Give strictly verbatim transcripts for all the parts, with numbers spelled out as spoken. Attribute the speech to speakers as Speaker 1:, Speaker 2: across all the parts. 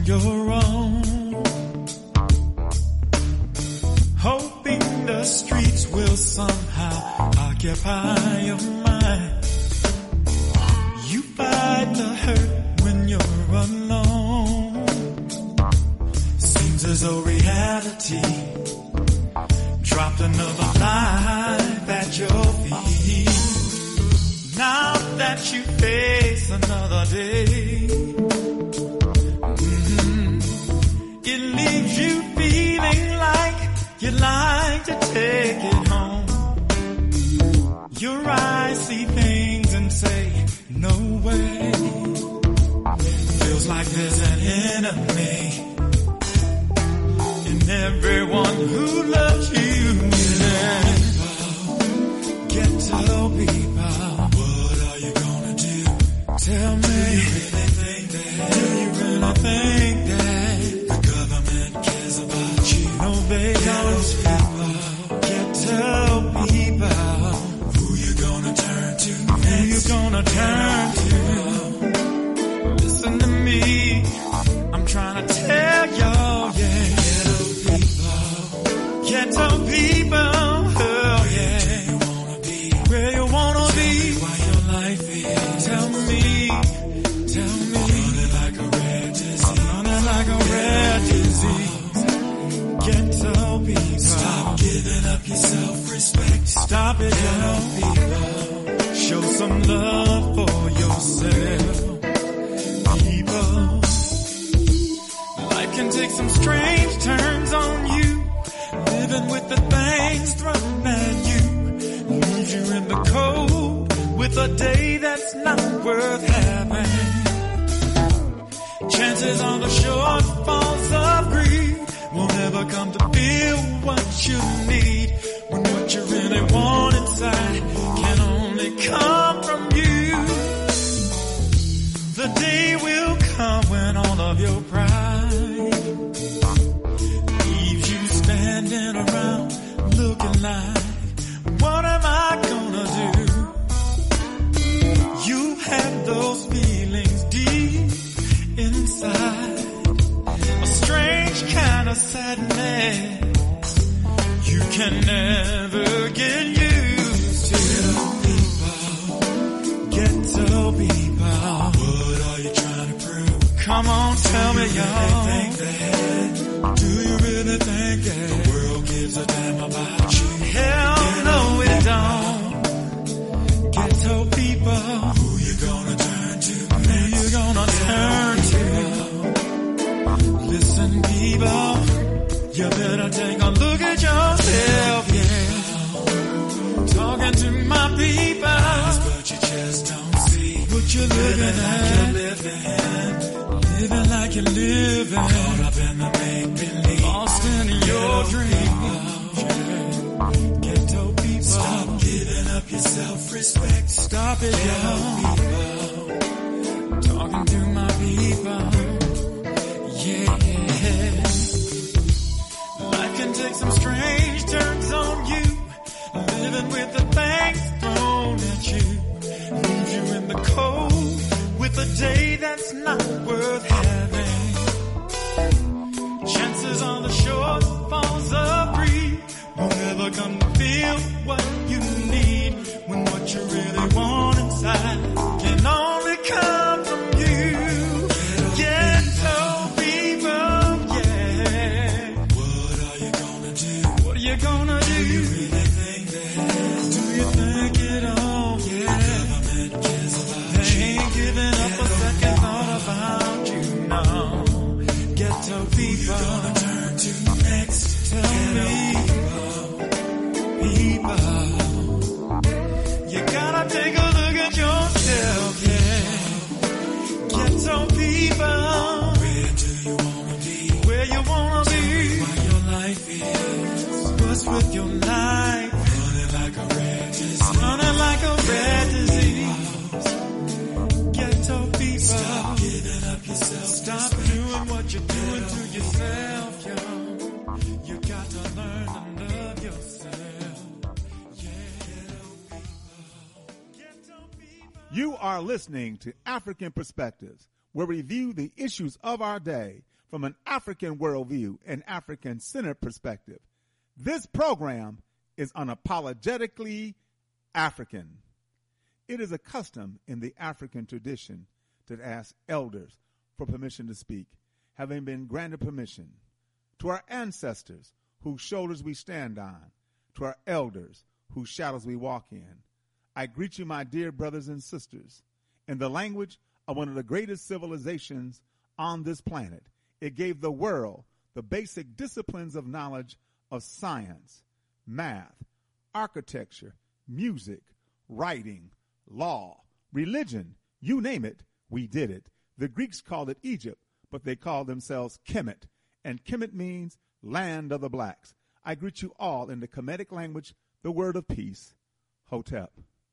Speaker 1: your own, hoping the streets will somehow occupy your mind. You fight the hurt when you're alone. Seems as though reality dropped another life at your feet. Now that you face another day, mm-hmm, it leaves you feeling like you'd like to take it home. Your eyes see things and say, no way. Feels like there's an enemy in everyone who loves you. Yeah. Get to people. What are you gonna do? Tell me. Do you really think that? Do you really think that the government cares about you? No, they don't. Get to people. Who you gonna turn to next? Who you gonna turn to? Listen to me. I'm trying to tell y'all, yeah. Ghetto people, oh yeah. Where you wanna be? Why your life is? Tell me, tell me. Running like a rare disease. I'm running like a rare disease. Ghetto people. Stop giving up your self-respect. Stop it, ghetto people. Show some love for yourself, people. Life can take some strange turns on you. Living with the things thrown at you leaves you in the cold with a day that's not worth having. Chances are the shortfalls of greed won't ever come to feel what you need, when what you really want inside can only come from you. The day will come when all of your pride standing around looking like, what am I gonna do? You have those feelings deep inside, a strange kind of sadness you can never get used to. Ghetto people, what are you trying to prove? Come on, tell me, y'all. Do you really think that the world gives a damn about you? Hell no, it don't. Ghetto people, who you gonna turn to? Who you gonna turn to? Listen, people, you better take a look at yourself, yeah. Talking to my people, but you just don't see what you're living at. Living like you're living, caught up in the make-believe, lost in your dreams. Ghetto people, stop giving up your self-respect. Stop it, y'all. Talking to my people, yeah. Life can take some strange turns on you, living with the things thrown at you, leaves you in the cold with a day that's not worth having. Chances are the shortfalls of greed won't ever come to feel what you need, when what you really want inside can only come from you. Ghetto people, yeah. What are you gonna do? What are you gonna do? Do you really think that? Do you think it all? Yeah. The government cares about they you. Ain't giving up a second thought about you, no. Ghetto people, who you gonna turn to next? Tell me, people, you gotta take a look at yourself, yeah. Ghetto people, where do you wanna be? Where you wanna be? What your life is? What's with your life? Running like a red disease. Running like a red disease. Ghetto people, stop giving up yourself. Stop doing what you're doing to yourself, yo. You got to learn to love yourself. Yeah.
Speaker 2: You are listening to African Perspectives, where we review the issues of our day from an African worldview and African-centered perspective. This program is unapologetically African. It is a custom in the African tradition to ask elders for permission to speak, having been granted permission. To our ancestors, whose shoulders we stand on, to our elders, whose shadows we walk in, I greet you, my dear brothers and sisters, in the language of one of the greatest civilizations on this planet. It gave the world the basic disciplines of knowledge of science, math, architecture, music, writing, law, religion, you name it, we did it. The Greeks called it Egypt, but they called themselves Kemet, and Kemet means land of the blacks. I greet you all in the Kemetic language, the word of peace, Hotep.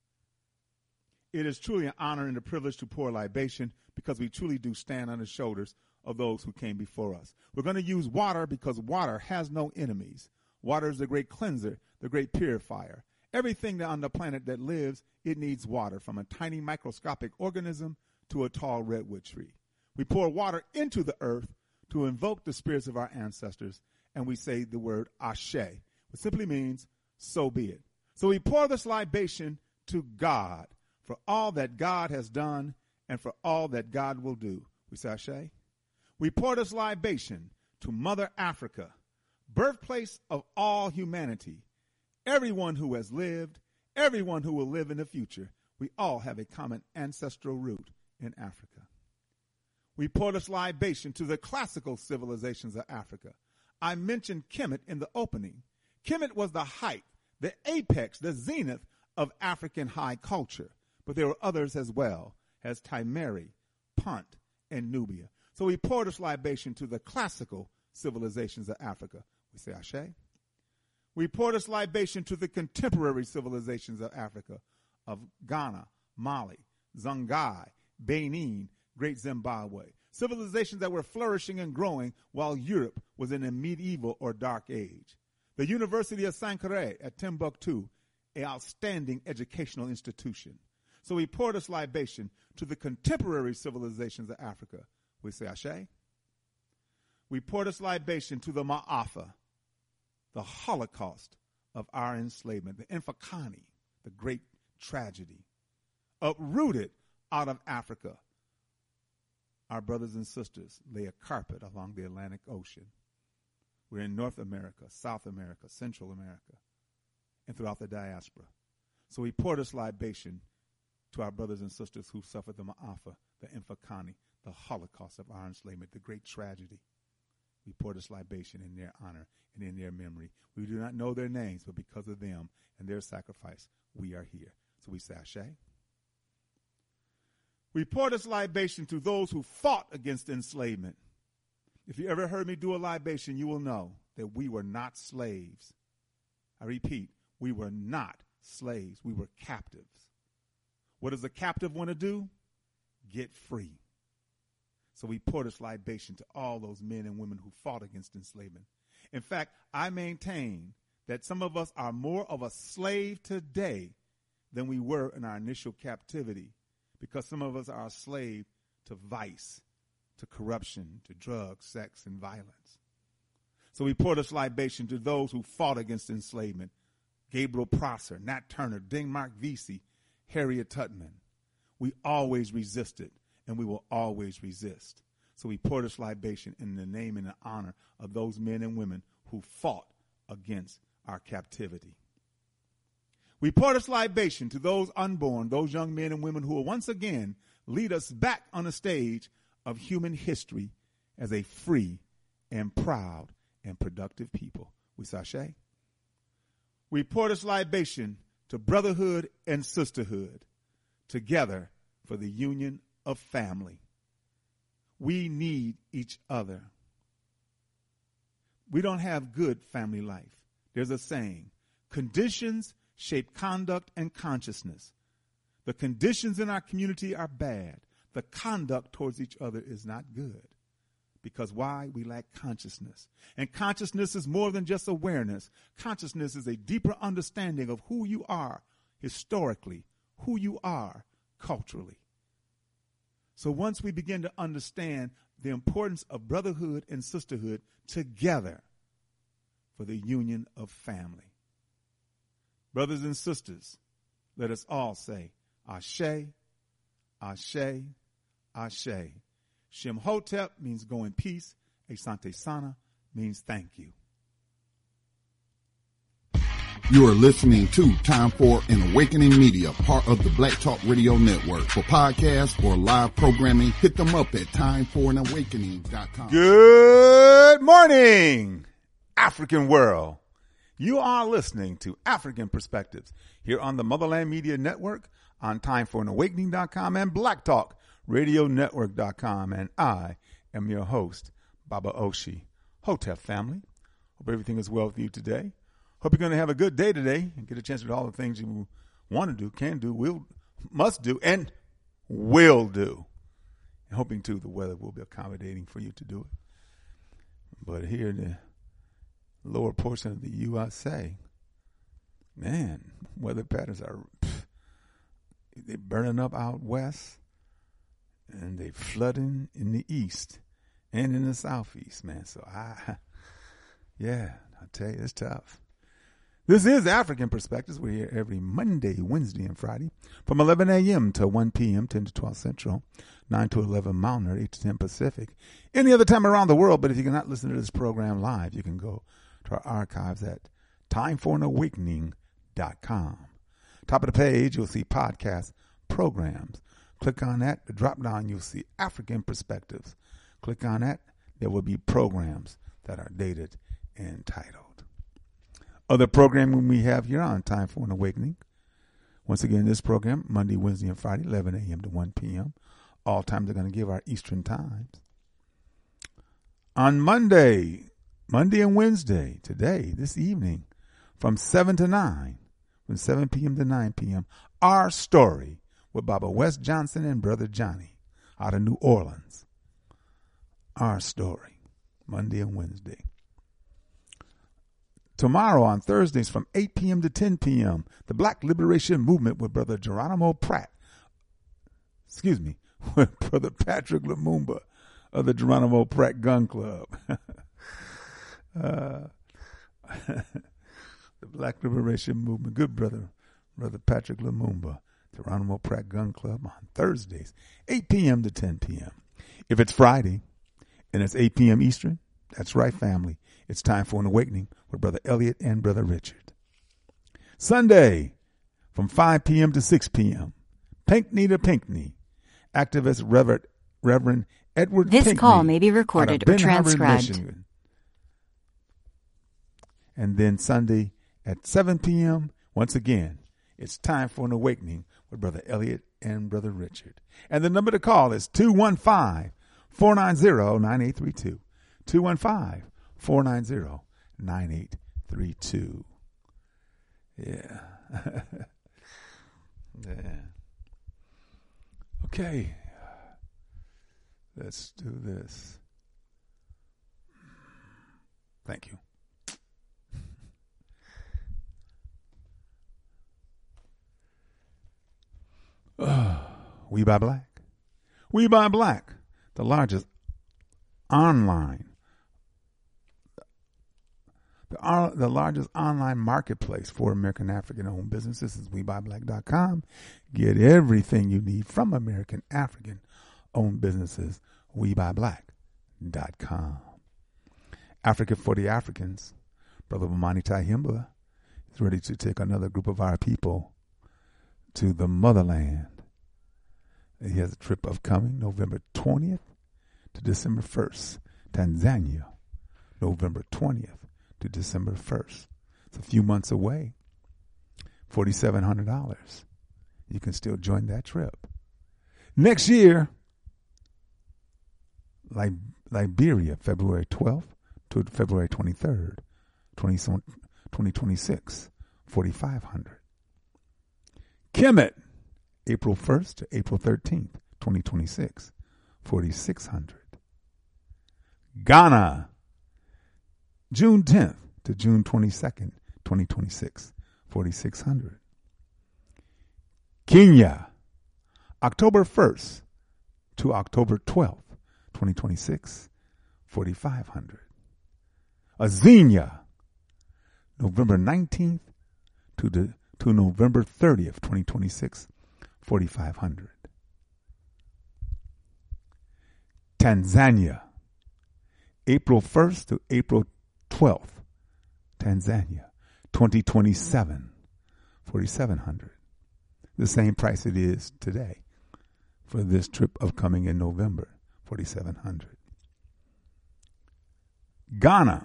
Speaker 2: It is truly an honor and a privilege to pour libation because we truly do stand on the shoulders of those who came before us. We're going to use water because water has no enemies. Water is the great cleanser, the great purifier. Everything on the planet that lives, it needs water, from a tiny microscopic organism to a tall redwood tree. We pour water into the earth to invoke the spirits of our ancestors, and we say the word Ashe, which simply means, so be it. So we pour this libation to God for all that God has done and for all that God will do. We say Ashe. We pour this libation to Mother Africa, birthplace of all humanity. Everyone who has lived, everyone who will live in the future, we all have a common ancestral root in Africa. We pour this libation to the classical civilizations of Africa. I mentioned Kemet in the opening. Kemet was the height, the apex, the zenith of African high culture. But there were others as well, as Timeri, Punt, and Nubia. So we pour this libation to the classical civilizations of Africa. We say Ashe. We pour this libation to the contemporary civilizations of Africa, of Ghana, Mali, Songhai, Benin, Great Zimbabwe. Civilizations that were flourishing and growing while Europe was in a medieval or dark age. The University of Sankore at Timbuktu, an outstanding educational institution. So we pour this libation to the contemporary civilizations of Africa. We say Ashe. We pour this libation to the Ma'afa, the Holocaust of our enslavement, the Infakani, the great tragedy, uprooted out of Africa. Our brothers and sisters lay a carpet along the Atlantic Ocean. We're in North America, South America, Central America, and throughout the diaspora. So we pour this libation to our brothers and sisters who suffered the Ma'afa, the Infakani, the Holocaust of our enslavement, the great tragedy. We pour this libation in their honor and in their memory. We do not know their names, but because of them and their sacrifice, we are here. So we say Ashe. We pour this libation to those who fought against enslavement. If you ever heard me do a libation, you will know that we were not slaves. I repeat, we were not slaves. We were captives. What does a captive want to do? Get free. So we pour this libation to all those men and women who fought against enslavement. In fact, I maintain that some of us are more of a slave today than we were in our initial captivity, because some of us are a slave to vice, to corruption, to drugs, sex, and violence. So we pour this libation to those who fought against enslavement. Gabriel Prosser, Nat Turner, Denmark Vesey, Harriet Tubman. We always resisted, and we will always resist. So we pour this libation in the name and the honor of those men and women who fought against our captivity. We pour this libation to those unborn, those young men and women who will once again lead us back on the stage of human history as a free and proud and productive people. We say Ashe. We pour this libation to brotherhood and sisterhood, together for the union of family. We need each other. We don't have good family life. There's a saying, conditions shape conduct and consciousness. The conditions in our community are bad. The conduct towards each other is not good. Because why? We lack consciousness. And consciousness is more than just awareness. Consciousness is a deeper understanding of who you are historically, who you are culturally. So once we begin to understand the importance of brotherhood and sisterhood together for the union of family. Brothers and sisters, let us all say, Ashe, Ashe, Ashe. Shemhotep means go in peace. Asante Sana means thank you.
Speaker 3: You are listening to Time for an Awakening Media, part of the Black Talk Radio Network. For podcasts or live programming, hit them up at time for an awakening dot com.
Speaker 2: Good morning, African world. You are listening to African Perspectives here on the Motherland Media Network, on time for an awakening dot com and Black Talk Radio Network dot com. And I am your host, Baba Oshi. Hotep family. Hope everything is well with you today. Hope you're going to have a good day today and get a chance to do all the things you want to do, can do, will, must do, and will do. And hoping, too, the weather will be accommodating for you to do it. But here in the lower portion of the U S A, man, weather patterns are, pff, they're burning up out west, and they're flooding in the east and in the southeast, man. So, I, yeah, I tell you, it's tough. This is African Perspectives. We're here every Monday, Wednesday, and Friday from eleven a.m. to one p.m., ten to twelve Central, nine to eleven Mountain, or eight to ten Pacific. Any other time around the world, but if you cannot listen to this program live, you can go to our archives at time for an awakening dot com. Top of the page, you'll see podcast programs. Click on that. The drop down, you'll see African Perspectives. Click on that. There will be programs that are dated and titled. Other programming we have here on Time for an Awakening. Once again, this program, Monday, Wednesday, and Friday, eleven a.m. to one p.m. All times are going to give our Eastern times. On Monday, Monday and Wednesday, today, this evening, from seven to nine, from seven p.m. to nine p.m., Our Story with Baba Wes Johnson and Brother Johnny out of New Orleans. Our Story, Monday and Wednesday. Tomorrow on Thursdays from eight p.m. to ten p.m., the Black Liberation Movement with Brother Geronimo Pratt. Excuse me, with Brother Patrick Lumumba of the Geronimo Pratt Gun Club. uh, the Black Liberation Movement, good brother, Brother Patrick Lumumba, Geronimo Pratt Gun Club on Thursdays, eight p.m. to ten p.m. If it's Friday and it's eight p.m. Eastern, that's right, family. It's time for an awakening with Brother Elliot and Brother Richard. Sunday from five p.m. to six p.m. Pinkney to Pinkney. Activist Reverend, Reverend Edward
Speaker 4: This
Speaker 2: Pinkney
Speaker 4: call may be recorded or transcribed.
Speaker 2: Michigan. And then Sunday at seven p.m., once again, it's time for an awakening with Brother Elliot and Brother Richard. And the number to call is two one five, four nine zero, nine eight three two. two one five, four nine zero, nine eight three two. Yeah. Yeah. Okay. Let's do this. Thank you. Uh, We Buy Black. We Buy Black, the largest online The, uh, the largest online marketplace for American African-owned businesses is we buy black dot com. Get everything you need from American African-owned businesses, we buy black dot com. Africa for the Africans. Brother Bomani Tyehimba is ready to take another group of our people to the motherland. He has a trip upcoming November twentieth to December first. Tanzania, November twentieth. To December first. It's a few months away. four thousand seven hundred dollars. You can still join that trip. Next year, Lib- Liberia, February twelfth to February twenty-third, twenty twenty-six, four thousand five hundred dollars. Kemet, April first to April thirteenth, twenty twenty-six, four thousand six hundred dollars. Ghana, June tenth to June twenty-second, twenty twenty-six, four thousand six hundred dollars. Kenya, October first to October twelfth, twenty twenty-six, forty-five hundred. Azenia, November nineteenth to, the, to November thirtieth, twenty twenty-six, forty-five hundred. Tanzania, April first to April twelfth, Tanzania, twenty twenty-seven, forty-seven hundred. The same price it is today for this trip of coming in November, forty-seven hundred. Ghana,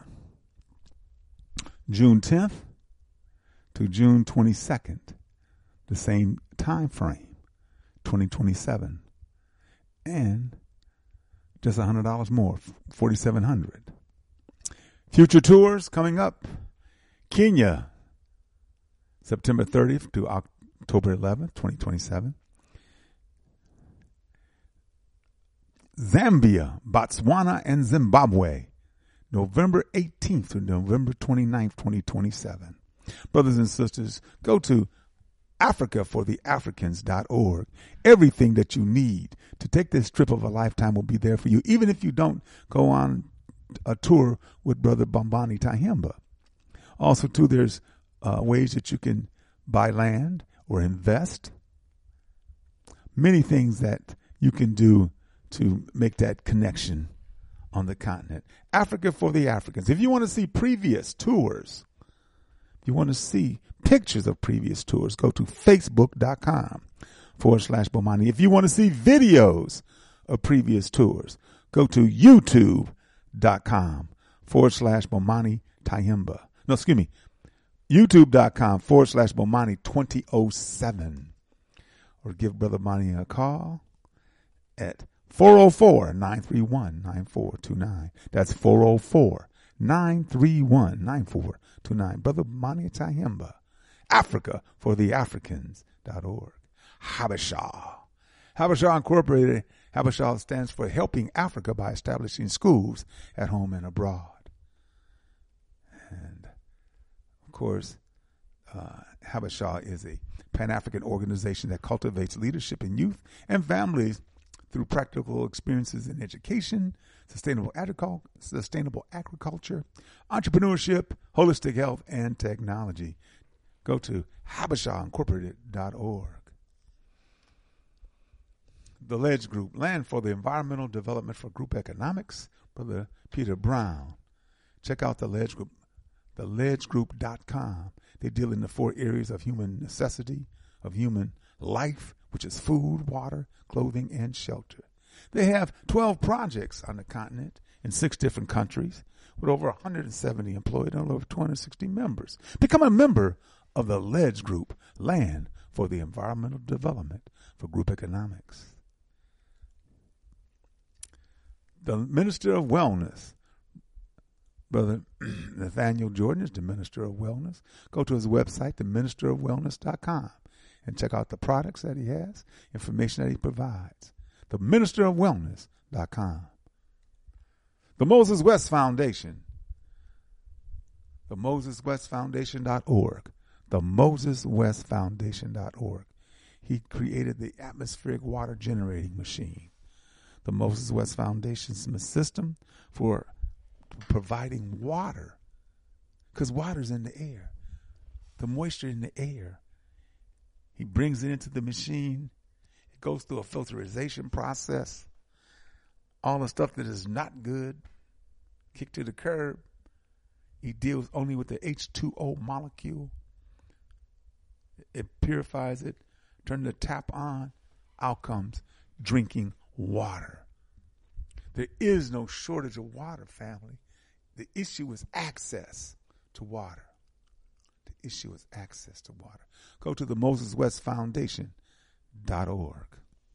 Speaker 2: June tenth to June twenty-second, the same time frame, twenty twenty-seven, and just one hundred dollars more, forty-seven hundred. Future tours coming up. Kenya, September thirtieth to October eleventh, twenty twenty-seven. Zambia, Botswana, and Zimbabwe, November eighteenth to November twenty-ninth, twenty twenty-seven. Brothers and sisters, go to Africa for the Africans dot org. Everything that you need to take this trip of a lifetime will be there for you, even if you don't go on a tour with Brother Bombani Tyehimba. Also, too, there's uh, ways that you can buy land or invest. Many things that you can do to make that connection on the continent. Africa for the Africans. If you want to see previous tours, if you want to see pictures of previous tours, go to facebook.com forward slash Bomani. If you want to see videos of previous tours, go to youtube.com forward slash Bomani Tyehimba. No, excuse me, youtube.com forward slash Bomani 2007. Or give Brother Bonnie a call at four oh four, nine three one, nine four two nine. That's four oh four, nine three one, nine four two nine. Brother Bonnie Tyehimba. Africa for the Africans dot org. Habesha. Habesha Incorporated. Habesha stands for Helping Africa by Establishing Schools at Home and Abroad. And, of course, uh, Habesha is a Pan-African organization that cultivates leadership in youth and families through practical experiences in education, sustainable agricul- sustainable agriculture, entrepreneurship, holistic health, and technology. Go to Habesha Incorporated dot org. The Ledge Group, Land for the Environmental Development for Group Economics, Brother Peter Brown. Check out the Ledge Group, the ledge group dot com. They deal in the four areas of human necessity, of human life, which is food, water, clothing, and shelter. They have twelve projects on the continent in six different countries with over one hundred seventy employed and over two hundred sixty members. Become a member of the Ledge Group, Land for the Environmental Development for Group Economics. The Minister of Wellness, Brother Nathaniel Jordan, is the Minister of Wellness. Go to his website, the minister of wellness dot com, and check out the products that he has, information that he provides. the minister of wellness dot com. The Moses West Foundation, the Moses West Foundation dot org. the Moses West Foundation dot org. He created the atmospheric water generating machine. The Moses West Foundation's system for providing water, because water's in the air, the moisture in the air. He brings it into the machine. It goes through a filterization process. All the stuff that is not good, kicked to the curb. He deals only with the H two O molecule. It purifies it. Turn the tap on. Out comes drinking water. There is no shortage of water, family. The issue is access to water. The issue is access to water. Go to the Moses West Foundation dot org.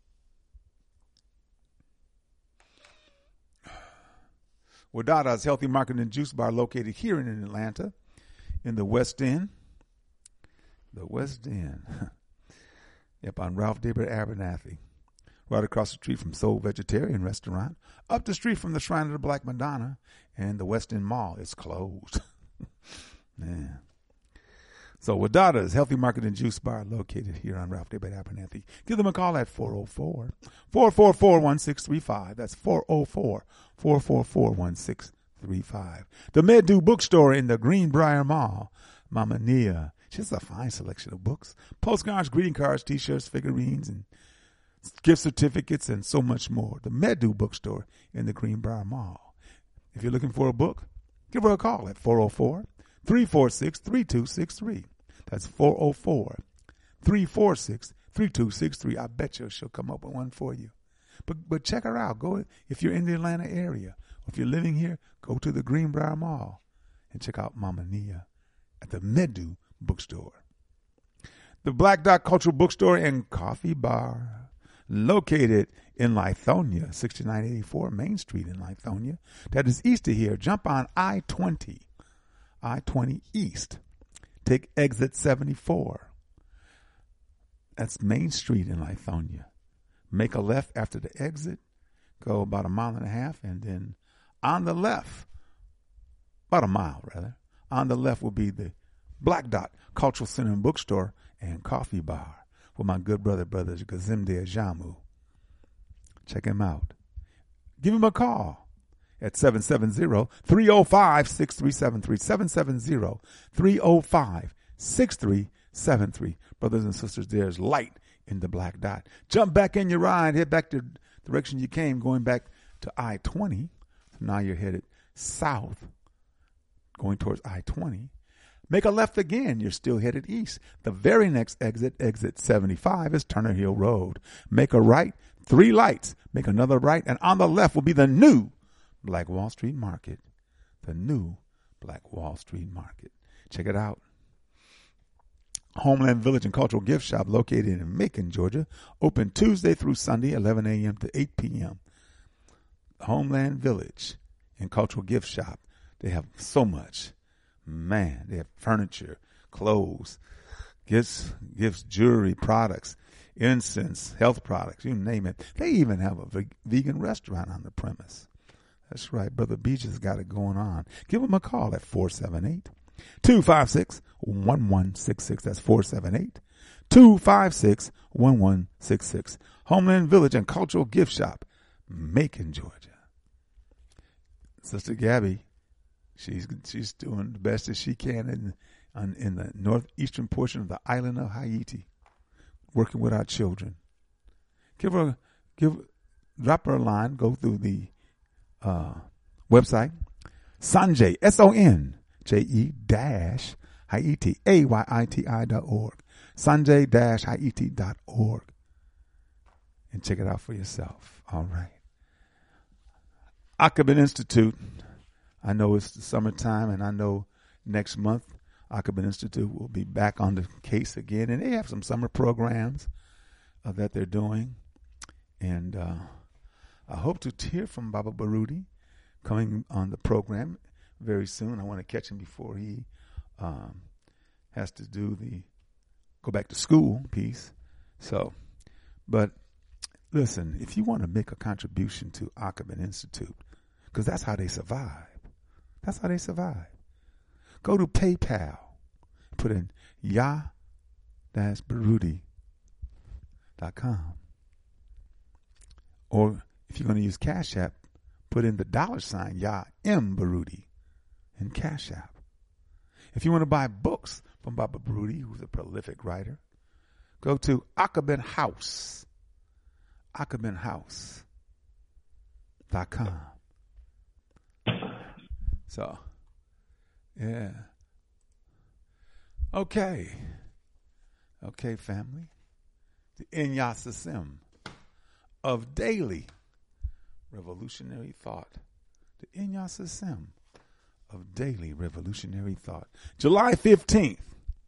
Speaker 2: Wadada's Healthy Market and Juice Bar, located here in Atlanta, in the West End. The West End. Yep, on Ralph David Abernathy. Right across the street from Soul Vegetarian Restaurant. Up the street from the Shrine of the Black Madonna and the West End Mall. It's closed. Man. So Wadada's Healthy Market and Juice Bar, located here on Ralph David Abernathy. Give them a call at four oh four, four four four, one six three five. That's four oh four, four four four, one six three five. The Medu Bookstore in the Greenbrier Mall. Mama Nia. She has a fine selection of books, postcards, greeting cards, T-shirts, figurines, and gift certificates, and so much more. The Medu Bookstore in the Greenbrier Mall. If you're looking for a book, give her a call at four oh four, three four six, three two six three. That's four oh four, three four six, three two six three. I bet you she'll come up with one for you. But but check her out. Go if you're in the Atlanta area, or if you're living here, go to the Greenbrier Mall and check out Mama Nia at the Medu Bookstore. The Black Dot Cultural Bookstore and Coffee Bar, located in Lithonia, sixty-nine eighty-four Main Street in Lithonia. That is east of here. Jump on I twenty, I twenty East. Take exit seventy-four. That's Main Street in Lithonia. Make a left after the exit. Go about a mile and a half, and then on the left, about a mile rather, on the left will be the Black Dot Cultural Center and Bookstore and Coffee Bar with my good brother, brothers Gazimde Ajamu. Check him out. Give him a call at seven seven zero, three oh five, six three seven three, seven seven zero, three oh five, six three seven three. Brothers and sisters, there's light in the Black Dot. Jump back in your ride, head back to the direction you came, going back to I twenty. So now you're headed south, going towards I twenty. Make a left again, you're still headed east. The very next exit, exit seventy-five, is Turner Hill Road. Make a right, three lights. Make another right, and on the left will be the new Black Wall Street Market. The new Black Wall Street Market. Check it out. Homeland Village and Cultural Gift Shop, located in Macon, Georgia. Open Tuesday through Sunday, eleven a.m. to eight p.m. Homeland Village and Cultural Gift Shop. They have so much. Man, they have furniture, clothes, gifts, gifts, jewelry, products, incense, health products, you name it. They even have a ve- vegan restaurant on the premise. That's right. Brother Beach has got it going on. Give them a call at four seven eight, two five six, one one six six. That's four seven eight, two five six, one one six six. Homeland Village and Cultural Gift Shop, Macon, Georgia. Sister Gabby, she's she's doing the best as she can in, on, in the northeastern portion of the island of Haiti, working with our children. Give her, give, drop her a line. Go through the uh, website, Sanjay, S O N J E dash Haiti, A Y I T I dot org, Sanjay dash Haiti dot org, and check it out for yourself. All right. Akabin Institute. I know it's the summertime, and I know next month Akabin Institute will be back on the case again, and they have some summer programs uh, that they're doing, and uh, I hope to hear from Baba Baruti coming on the program very soon. I want to catch him before he um, has to do the go back to school piece. So, but listen, if you want to make a contribution to Akabin Institute, because that's how they survive. That's how they survive. Go to PayPal. Put in ya dash baruti dot com. Or if you're going to use Cash App, put in the dollar sign Ya M Baruti in Cash App. If you want to buy books from Baba Baruti, who's a prolific writer, go to Akabin House. Akabin House dot com. So, yeah. Okay. Okay, family. The Inyasasim of daily revolutionary thought. The Inyasasim of daily revolutionary thought. July fifteenth.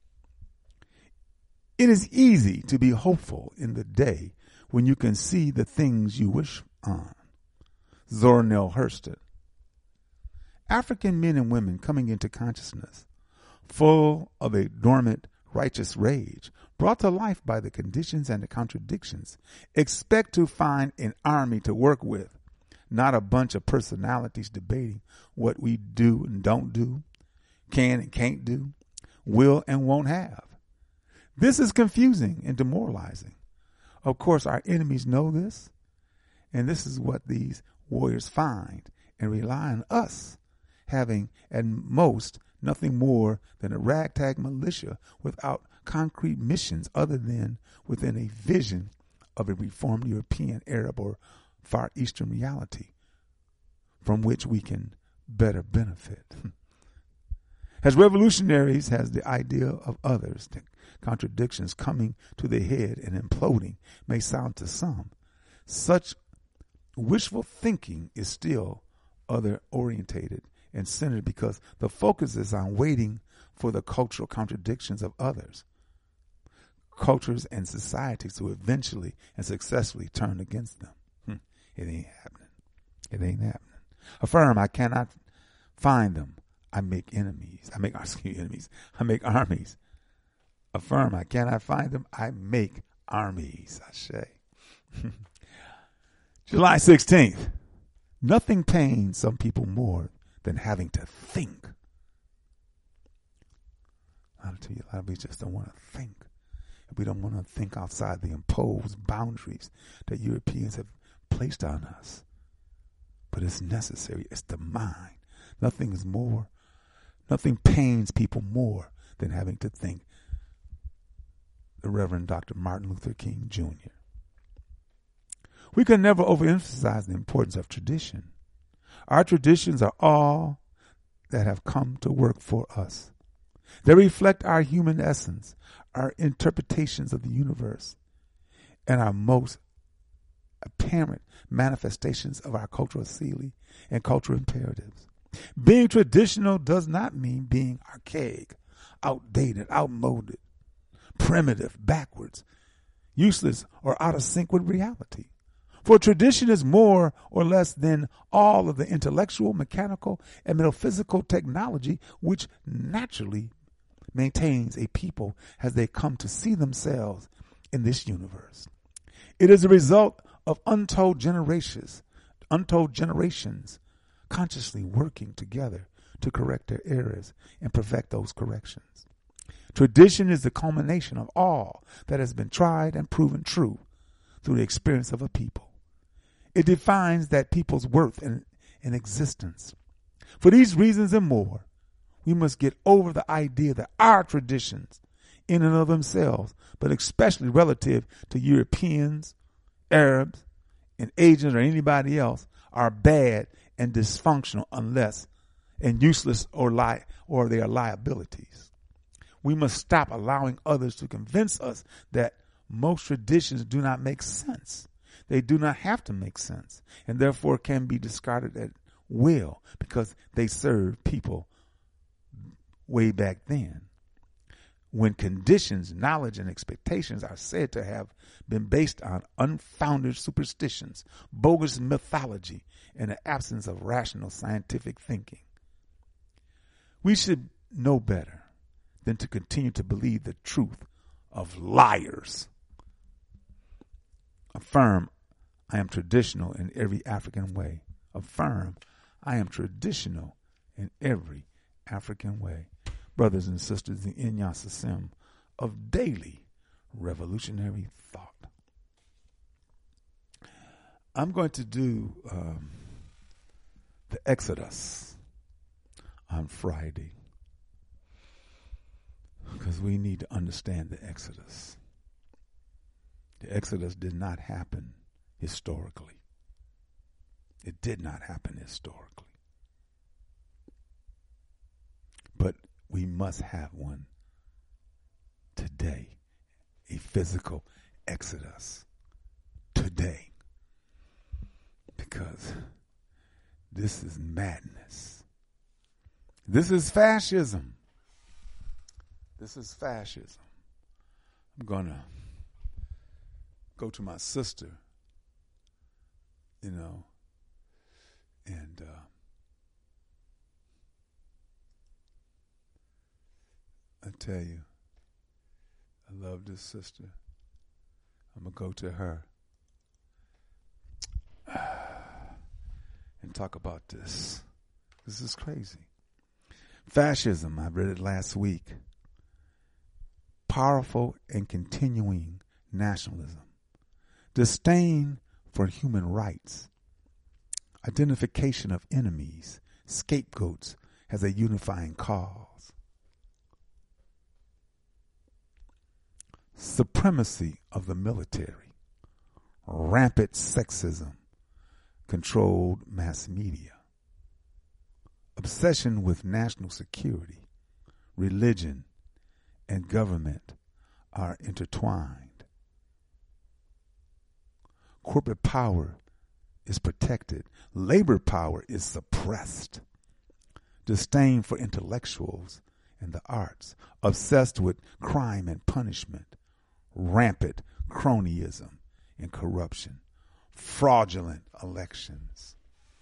Speaker 2: It is easy to be hopeful in the day when you can see the things you wish on. Zora Neale Hurston. African men and women coming into consciousness, full of a dormant righteous rage, brought to life by the conditions and the contradictions, expect to find an army to work with, not a bunch of personalities debating what we do and don't do, can and can't do. will and won't have. This is confusing and demoralizing. Of course, our enemies know this, and this is what these warriors find and rely on us, having at most nothing more than a ragtag militia without concrete missions other than within a vision of a reformed European, Arab, or Far Eastern reality from which we can better benefit. As revolutionaries has the idea of others, the contradictions coming to the head and imploding may sound to some. Such wishful thinking is still other-orientated and centered because the focus is on waiting for the cultural contradictions of others, cultures and societies to eventually and successfully turn against them. Hmm. It ain't happening. It ain't happening. Affirm, I cannot find them. I make enemies. I make excuse, enemies. I make armies. Affirm, I cannot find them. I make armies. I say. July sixteenth. Nothing pains some people more than having to think. I'll tell you, a lot of we just don't want to think. We don't want to think outside the imposed boundaries that Europeans have placed on us. But it's necessary. It's the mind. Nothing is more, nothing pains people more than having to think. The Reverend Doctor Martin Luther King Junior We can never overemphasize the importance of tradition. Our traditions are all that have come to work for us. They reflect our human essence, our interpretations of the universe, and our most apparent manifestations of our cultural sealing and cultural imperatives. Being traditional does not mean being archaic, outdated, outmoded, primitive, backwards, useless, or out of sync with reality. For tradition is more or less than all of the intellectual, mechanical, and metaphysical technology which naturally maintains a people as they come to see themselves in this universe. It is a result of untold generations, untold generations consciously working together to correct their errors and perfect those corrections. Tradition is the culmination of all that has been tried and proven true through the experience of a people. It defines that people's worth and, and existence. For these reasons and more, we must get over the idea that our traditions, in and of themselves, but especially relative to Europeans, Arabs, and Asians or anybody else, are bad and dysfunctional unless and useless or lie or they are liabilities. We must stop allowing others to convince us that most traditions do not make sense. They do not have to make sense and therefore can be discarded at will because they serve people way back then, when conditions, knowledge, and expectations are said to have been based on unfounded superstitions, bogus mythology, and the absence of rational scientific thinking. We should know better than to continue to believe the truth of liars. Affirm, I am traditional in every African way. Affirm, I am traditional in every African way. Brothers and sisters, the Inyasasem of daily revolutionary thought. I'm going to do um, the Exodus on Friday because we need to understand the Exodus. The Exodus did not happen historically. It did not happen historically. But we must have one today, a physical Exodus today, because this is madness. This is fascism. This is fascism. I'm going to go to my sister, you know, and uh, I tell you, I love this sister. I'm going to go to her and talk about this. This is crazy. Fascism, I read it last week. powerful and continuing nationalism, disdain for human rights, identification of enemies, scapegoats as a unifying cause, supremacy of the military, rampant sexism, controlled mass media, obsession with national security, religion, and government are intertwined. Corporate power is protected. Labor power is suppressed. Disdain for intellectuals and the arts, obsessed with crime and punishment, rampant cronyism and corruption, fraudulent elections.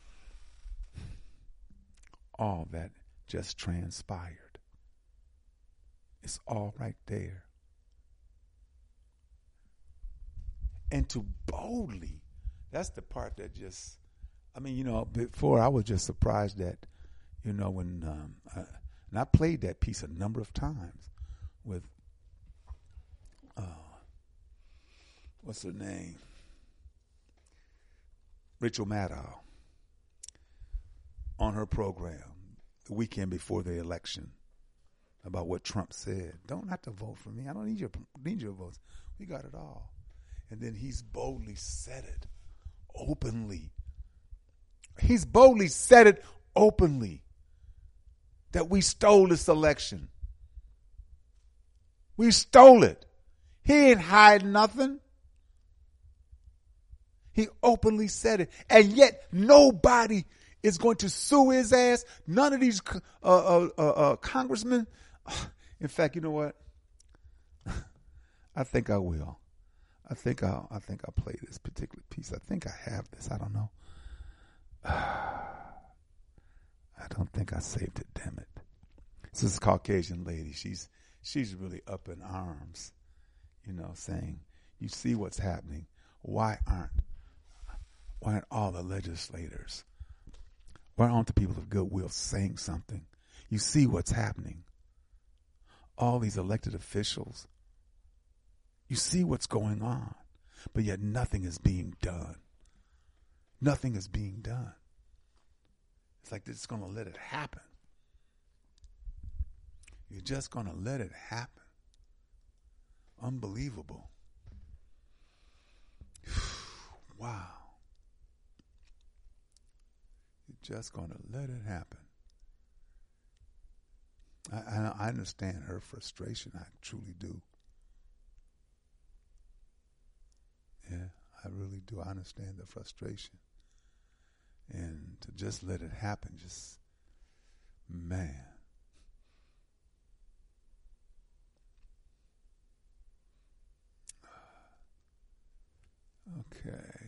Speaker 2: All that just transpired. It's all right there. And to boldly, that's the part that just, I mean, you know, before I was just surprised that, you know, when, um, I, and I played that piece a number of times with, uh, what's her name? Rachel Maddow on her program the weekend before the election about what Trump said. Don't have to vote for me. I don't need your need your votes. We got it all. And then he's boldly said it openly. He's boldly said it openly that we stole this election. We stole it. He ain't hiding nothing. He openly said it. And yet nobody is going to sue his ass. None of these uh, uh, uh, uh, congressmen. In fact, you know what? I think I will. I think I'll, I think I'll play this particular piece. I think I have this. I don't know. I don't think I saved it, damn it. This is a Caucasian lady. She's she's really up in arms, you know, saying, you see what's happening. Why aren't why aren't all the legislators, why aren't the people of goodwill saying something? You see what's happening. All these elected officials, you see what's going on, but yet nothing is being done. Nothing is being done. It's like they're just going to let it happen. You're just going to let it happen. Unbelievable. Wow. You're just going to let it happen. I, I, I understand her frustration. I truly do. Yeah, I really do. I understand the frustration. And to just let it happen, just, man. Okay.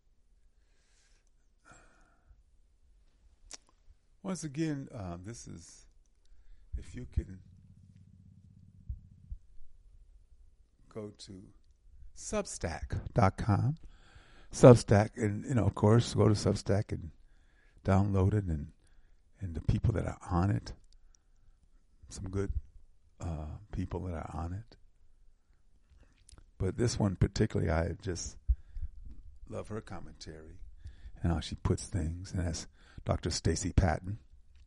Speaker 2: Once again, um, this is, if you can go to substack dot com. Substack, and, you know, of course, go to Substack and download it, and and the people that are on it, some good uh, people that are on it. But this one particularly, I just love her commentary and how she puts things, and that's Doctor Stacey Patton.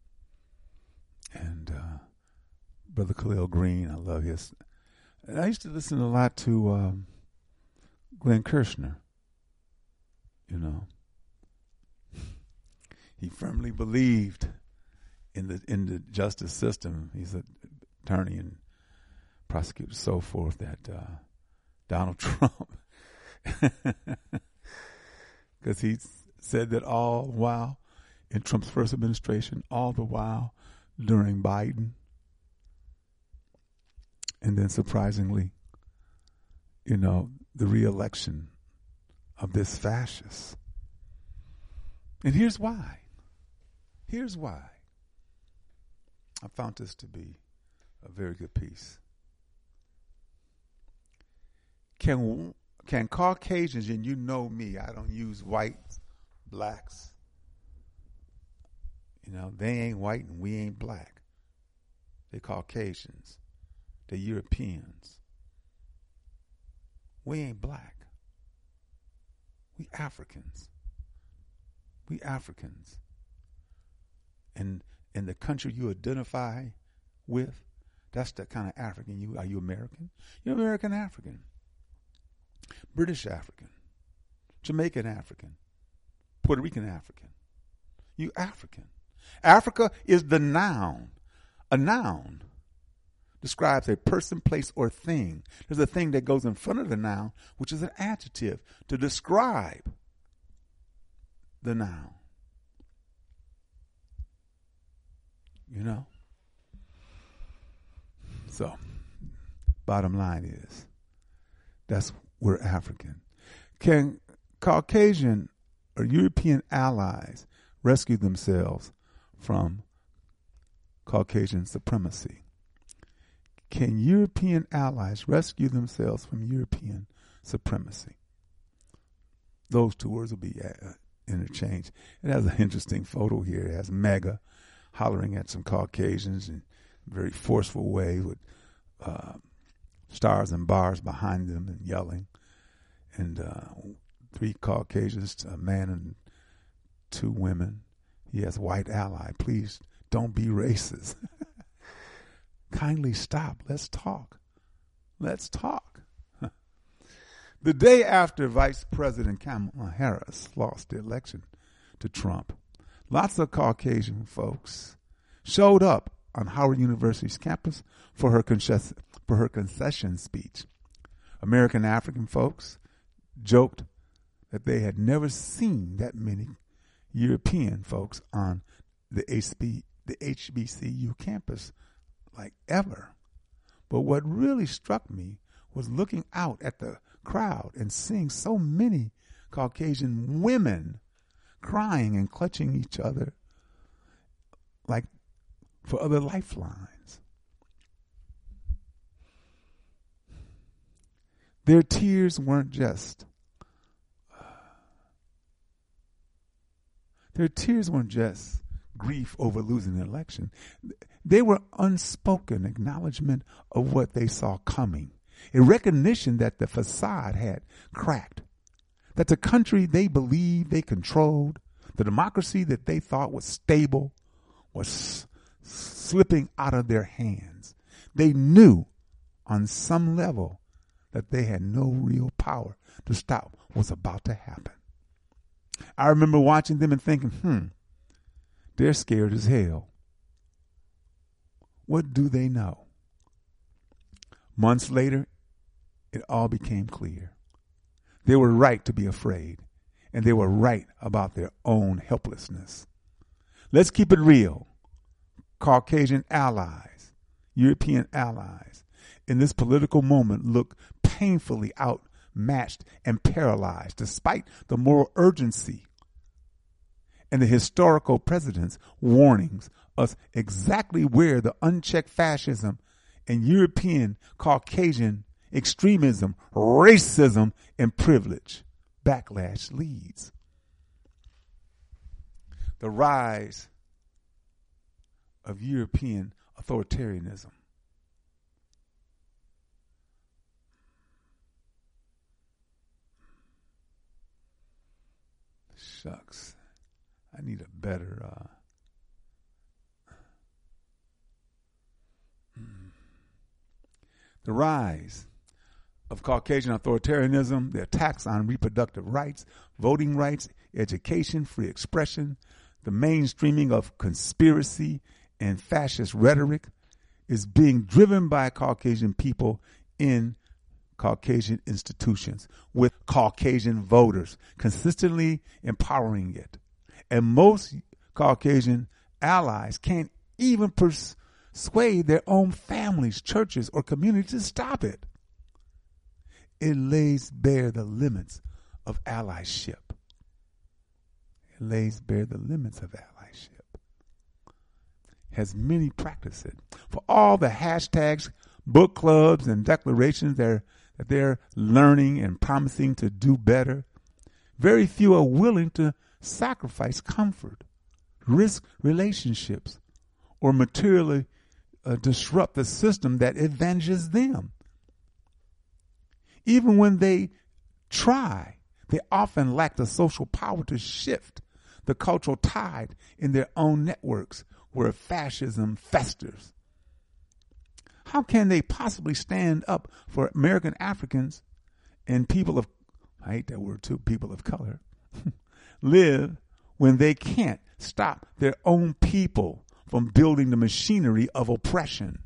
Speaker 2: And uh, Brother Khalil Green, I love his. And I used to listen a lot to um, Glenn Kirshner. You know, he firmly believed in the in the justice system. He's an attorney and prosecutor, so forth. That uh, Donald Trump, because he said that all while in Trump's first administration, all the while during Biden, and then surprisingly, you know, the re-election of this fascist. And here's why. Here's why. I found this to be a very good piece. Can can Caucasians, and you know me, I don't use whites, blacks. You know, they ain't white and we ain't black. They're Caucasians. They're Europeans. We ain't black. We Africans. We Africans. And in the country you identify with, that's the kind of African you are. You American? You're American African. British African. Jamaican African. Puerto Rican African. You African. Africa is the noun. A noun describes a person, place, or thing. There's a thing that goes in front of the noun, which is an adjective to describe the noun. You know? So, bottom line is, that's we're African. Can Caucasian or European allies rescue themselves from Caucasian supremacy? Can European allies rescue themselves from European supremacy? Those two words will be uh, interchanged. It has an interesting photo here. It has MAGA hollering at some Caucasians in a very forceful way with uh, stars and bars behind them and yelling. And uh, three Caucasians, a man and two women. He has white ally. Please don't be racist. Kindly stop. Let's talk. Let's talk. The day after Vice President Kamala Harris lost the election to Trump, lots of Caucasian folks showed up on Howard University's campus for her concession, for her concession speech. American African folks joked that they had never seen that many European folks on the H B, the H B C U campus like ever. But what really struck me was looking out at the crowd and seeing so many Caucasian women crying and clutching each other like for other lifelines. Their tears weren't just Their tears weren't just grief over losing the election. They were unspoken acknowledgement of what they saw coming, a recognition that the facade had cracked, that the country they believed they controlled, the democracy that they thought was stable, was s- slipping out of their hands. They knew on some level that they had no real power to stop what was about to happen. I remember watching them and thinking, hmm, they're scared as hell. What do they know? Months later, it all became clear. They were right to be afraid, and they were right about their own helplessness. Let's keep it real. Caucasian allies, European allies, in this political moment look painfully outmatched and paralyzed, despite the moral urgency and the historical precedents warnings us exactly where the unchecked fascism and European Caucasian extremism, racism, and privilege backlash leads. The rise of European authoritarianism. Shucks. I need a better uh, the rise of Caucasian authoritarianism, the attacks on reproductive rights, voting rights, education, free expression, the mainstreaming of conspiracy and fascist rhetoric is being driven by Caucasian people in Caucasian institutions with Caucasian voters consistently empowering it. And most Caucasian allies can't even persuade their own families, churches, or communities to stop it. It lays bare the limits of allyship. It lays bare the limits of allyship. Has many practiced it. For all the hashtags, book clubs, and declarations they're, that they're learning and promising to do better, very few are willing to sacrifice comfort, risk relationships, or materially uh, disrupt the system that advantages them. Even when they try, they often lack the social power to shift the cultural tide in their own networks where fascism festers. How can they possibly stand up for American Africans and people of, I hate that word too, people of color, live when they can't stop their own people from building the machinery of oppression?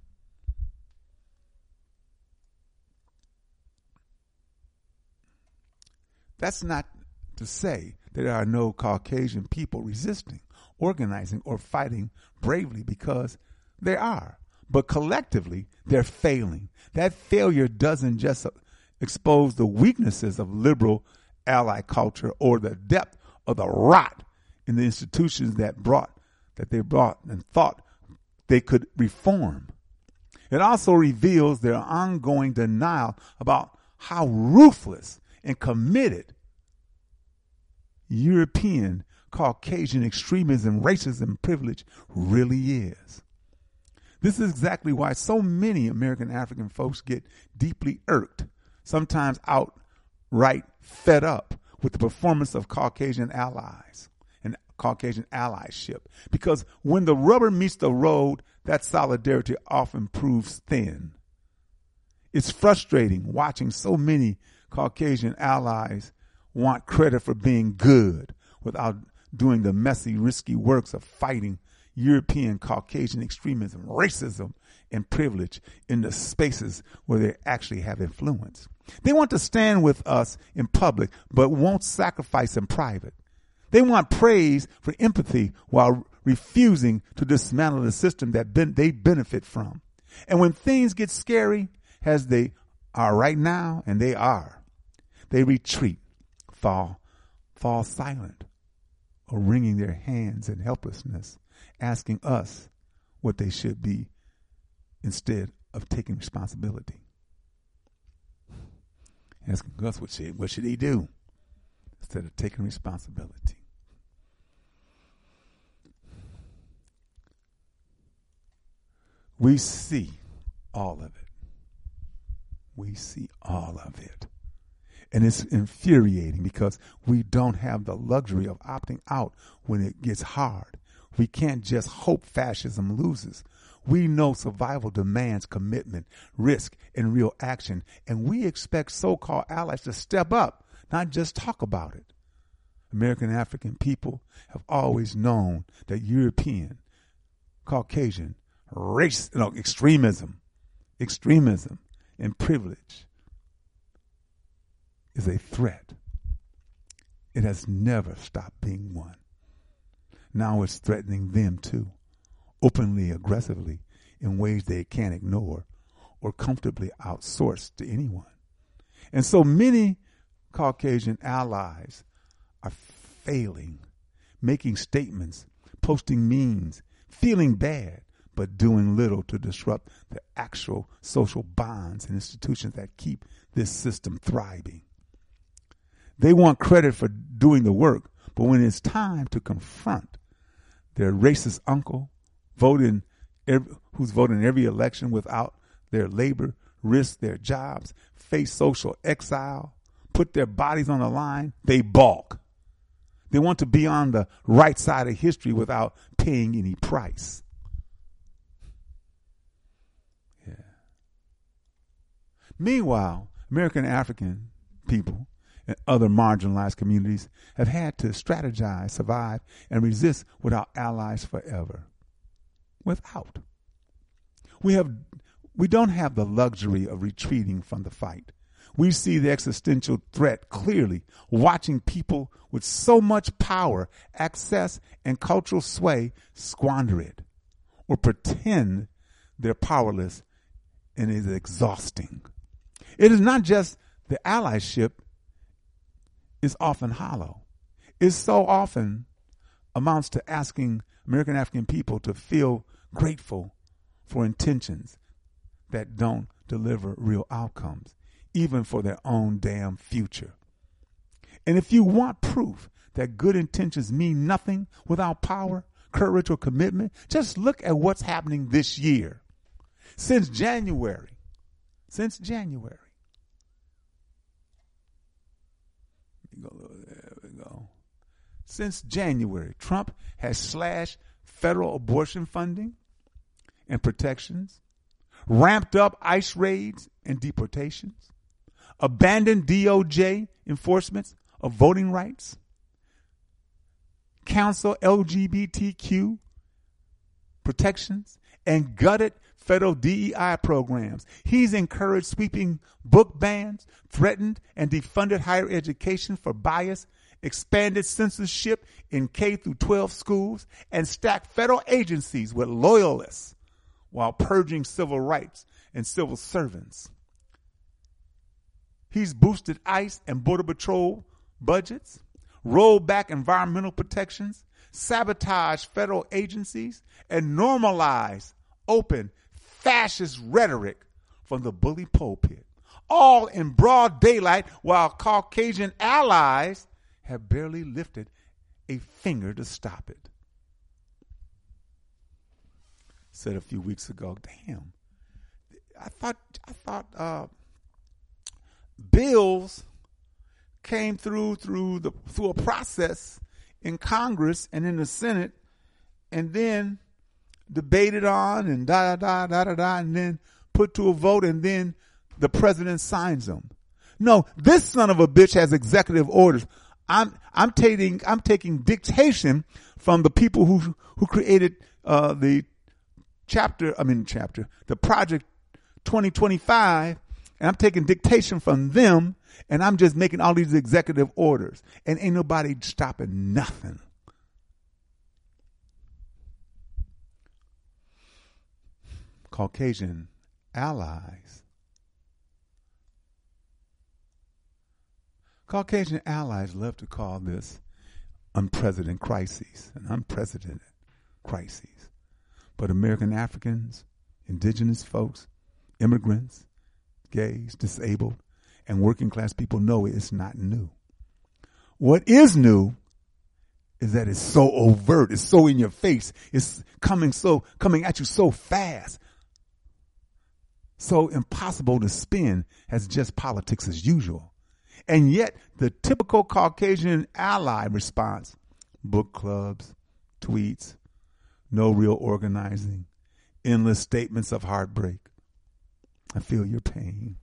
Speaker 2: That's not to say that there are no Caucasian people resisting, organizing, or fighting bravely, because there are. But collectively, they're failing. That failure doesn't just expose the weaknesses of liberal ally culture or the depth of the rot in the institutions that brought that they brought and thought they could reform. It also reveals their ongoing denial about how ruthless and committed European Caucasian extremism, racism, privilege really is. This is exactly why so many American African folks get deeply irked, sometimes outright fed up with the performance of Caucasian allies and Caucasian allyship. Because when the rubber meets the road, that solidarity often proves thin. It's frustrating watching so many Caucasian allies want credit for being good without doing the messy, risky works of fighting European Caucasian extremism, racism, and privilege in the spaces where they actually have influence. They want to stand with us in public, but won't sacrifice in private. They want praise for empathy while refusing to dismantle the system that ben- they benefit from. And when things get scary, as they are right now, and they are, they retreat, fall, fall silent, or wringing their hands in helplessness, asking us what they should be instead of taking responsibility. Asking us what should, what should they do instead of taking responsibility. We see all of it. We see all of it. And it's infuriating because we don't have the luxury of opting out when it gets hard. We can't just hope fascism loses. We know survival demands commitment, risk, and real action. And we expect so-called allies to step up, not just talk about it. American African people have always known that European, Caucasian, race, you know, extremism, extremism, and privilege is a threat. It has never stopped being one. Now it's threatening them too, openly, aggressively, in ways they can't ignore or comfortably outsource to anyone. And so many Caucasian allies are failing, making statements, posting memes, feeling bad, but doing little to disrupt the actual social bonds and institutions that keep this system thriving. They want credit for doing the work, but when it's time to confront their racist uncle voting every, who's voting every election without their labor, risk their jobs, face social exile, put their bodies on the line, they balk. They want to be on the right side of history without paying any price. Yeah. Meanwhile, American African people and other marginalized communities have had to strategize, survive, and resist without allies forever. Without. We have, we don't have the luxury of retreating from the fight. We see the existential threat clearly, watching people with so much power, access, and cultural sway squander it or pretend they're powerless, and it is exhausting. It is not just the allyship is often hollow. It so often amounts to asking American African people to feel grateful for intentions that don't deliver real outcomes, even for their own damn future. And if you want proof that good intentions mean nothing without power, courage, or commitment, just look at what's happening this year. Since January, since January, Since January, Trump has slashed federal abortion funding and protections, ramped up ICE raids and deportations, abandoned D O J enforcements of voting rights, canceled L G B T Q protections, and gutted federal D E I programs. He's encouraged sweeping book bans, threatened and defunded higher education for bias, expanded censorship in K through twelve schools, and stacked federal agencies with loyalists while purging civil rights and civil servants. He's boosted ICE and Border Patrol budgets, rolled back environmental protections, sabotaged federal agencies, and normalized open fascist rhetoric from the bully pulpit, all in broad daylight while Caucasian allies have barely lifted a finger to stop it. Said a few weeks ago, damn, I thought I thought uh, bills came through through the through a process in Congress and in the Senate, and then debated on and da da da da da, and then put to a vote, and then the president signs them. No, this son of a bitch has executive orders. I'm I'm taking I'm taking dictation from the people who who created uh, the chapter. I mean chapter the project twenty twenty-five, and I'm taking dictation from them, and I'm just making all these executive orders, and ain't nobody stopping nothing. Caucasian allies. Caucasian allies love to call this unprecedented crises, an unprecedented crises. But American Africans, indigenous folks, immigrants, gays, disabled, and working class people know it's not new. What is new is that it's so overt, it's so in your face, it's coming so coming at you so fast, so impossible to spin as just politics as usual. And yet the typical Caucasian ally response, book clubs, tweets, no real organizing, endless statements of heartbreak. I feel your pain.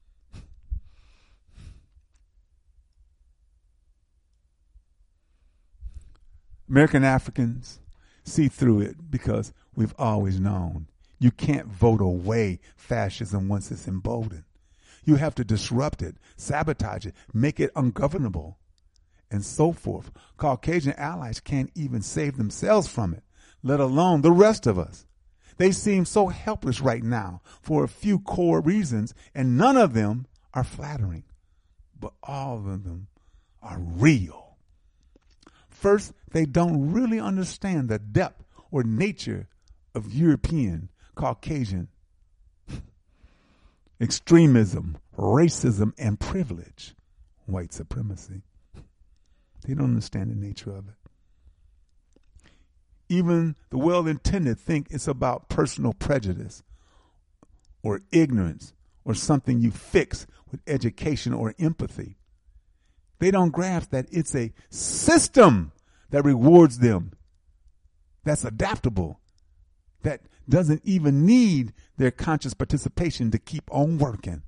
Speaker 2: American Africans see through it because we've always known you can't vote away fascism once it's emboldened. You have to disrupt it, sabotage it, make it ungovernable, and so forth. Caucasian allies can't even save themselves from it, let alone the rest of us. They seem so helpless right now for a few core reasons, and none of them are flattering, but all of them are real. First, they don't really understand the depth or nature of European, Caucasian extremism, racism, and privilege, white supremacy. They don't understand the nature of it. Even the well-intended think it's about personal prejudice or ignorance or something you fix with education or empathy. They don't grasp that it's a system that rewards them, that's adaptable, that doesn't even need their conscious participation to keep on working.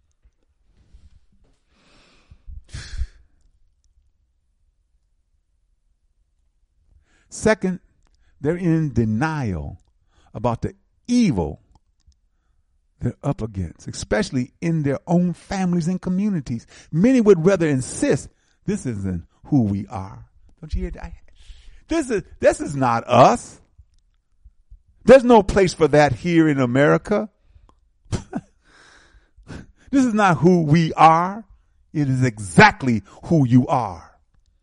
Speaker 2: Second, they're in denial about the evil they're up against, especially in their own families and communities. Many would rather insist this isn't who we are. Don't you hear that? This is, this is not us. There's no place for that here in America. This is not who we are. It is exactly who you are.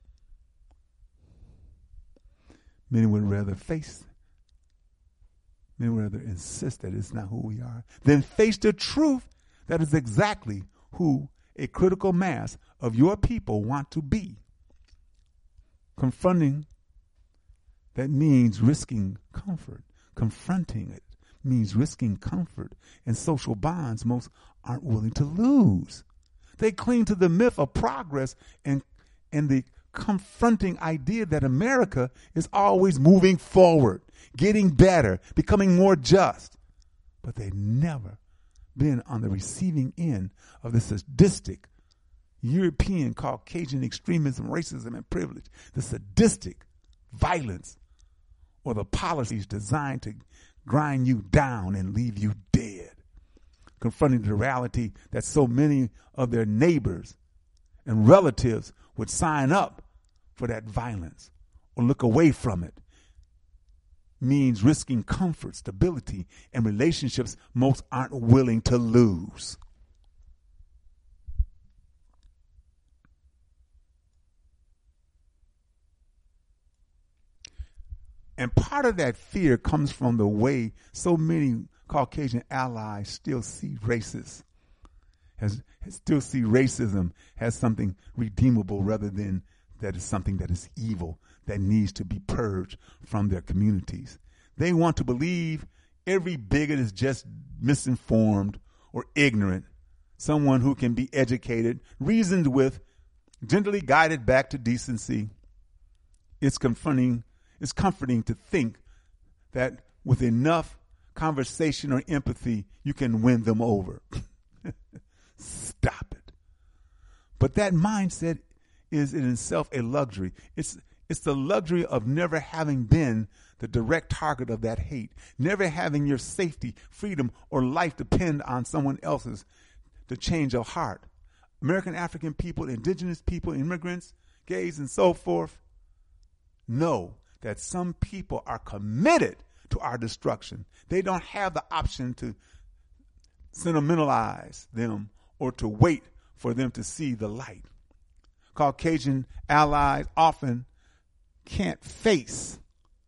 Speaker 2: Many would rather face, many would rather insist that it's not who we are than face the truth that is exactly who a critical mass of your people want to be. Confronting that means risking comfort. Confronting it means risking comfort and social bonds most aren't willing to lose. They cling to the myth of progress and, and the confronting idea that America is always moving forward, getting better, becoming more just. But they've never been on the receiving end of the sadistic European Caucasian extremism, racism, and privilege, the sadistic violence or the policies designed to grind you down and leave you dead, confronting the reality that so many of their neighbors and relatives would sign up for that violence or look away from it, means risking comfort, stability, and relationships most aren't willing to lose. And part of that fear comes from the way so many Caucasian allies still see racists, has, still see racism as something redeemable rather than that is something that is evil, that needs to be purged from their communities. They want to believe every bigot is just misinformed or ignorant, someone who can be educated, reasoned with, gently guided back to decency. It's confronting It's comforting to think that with enough conversation or empathy, you can win them over. Stop it. But that mindset is in itself a luxury. It's, it's the luxury of never having been the direct target of that hate, never having your safety, freedom, or life depend on someone else's to change your heart. American African people, indigenous people, immigrants, gays, and so forth, know that some people are committed to our destruction. They don't have the option to sentimentalize them or to wait for them to see the light. Caucasian allies often can't face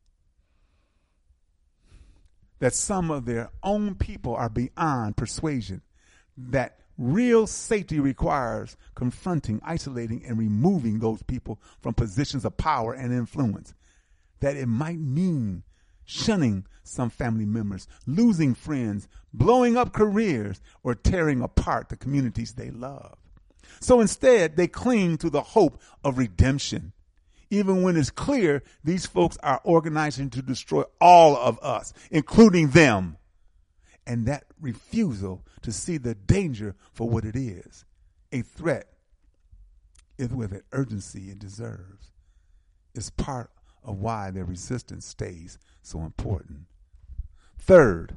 Speaker 2: that some of their own people are beyond persuasion, that real safety requires confronting, isolating, and removing those people from positions of power and influence. That it might mean shunning some family members, losing friends, blowing up careers, or tearing apart the communities they love. So instead, they cling to the hope of redemption, even when it's clear these folks are organizing to destroy all of us, including them. And that refusal to see the danger for what it is, a threat, is with an urgency it deserves, is part of why their resistance stays so important. Third,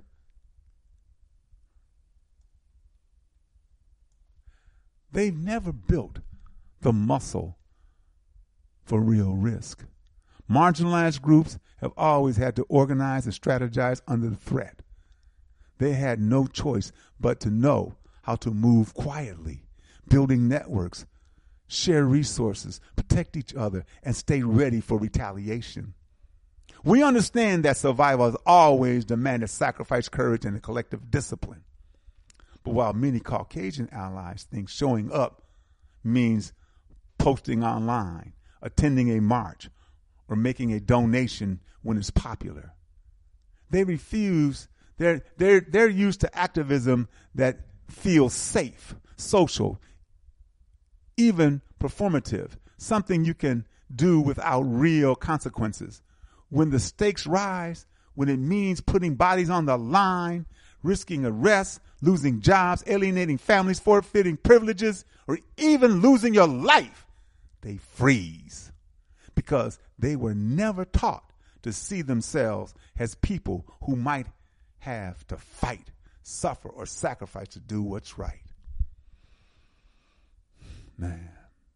Speaker 2: they've never built the muscle for real risk. Marginalized groups have always had to organize and strategize under the threat. They had no choice but to know how to move quietly, building networks, share resources, protect each other, and stay ready for retaliation. We understand that survival has always demanded sacrifice, courage, and a collective discipline. But while many Caucasian allies think showing up means posting online, attending a march, or making a donation when it's popular, they refuse. They're, they're, they're used to activism that feels safe, social, even performative, something you can do without real consequences. When the stakes rise, when it means putting bodies on the line, risking arrest, losing jobs, alienating families, forfeiting privileges, or even losing your life, they freeze because they were never taught to see themselves as people who might have to fight, suffer, or sacrifice to do what's right. Man.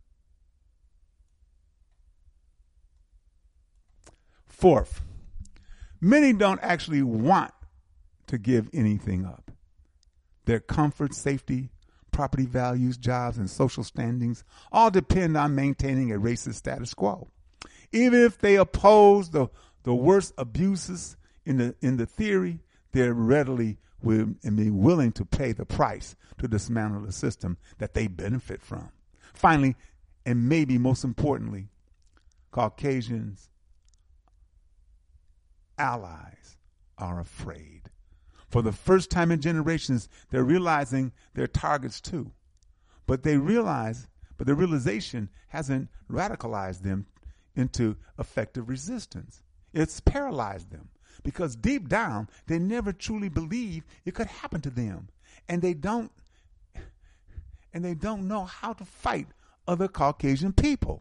Speaker 2: Fourth, many don't actually want to give anything up. Their comfort, safety, property values, jobs, and social standings all depend on maintaining a racist status quo. Even if they oppose the, the worst abuses in the in the theory, they're readily will and be willing to pay the price to dismantle the system that they benefit from. Finally, and maybe most importantly, Caucasians allies are afraid. For the first time in generations, they're realizing they're targets too. But they realize, but the realization hasn't radicalized them into effective resistance. It's paralyzed them because deep down, they never truly believe it could happen to them. And they don't, and they don't know how to fight other Caucasian people.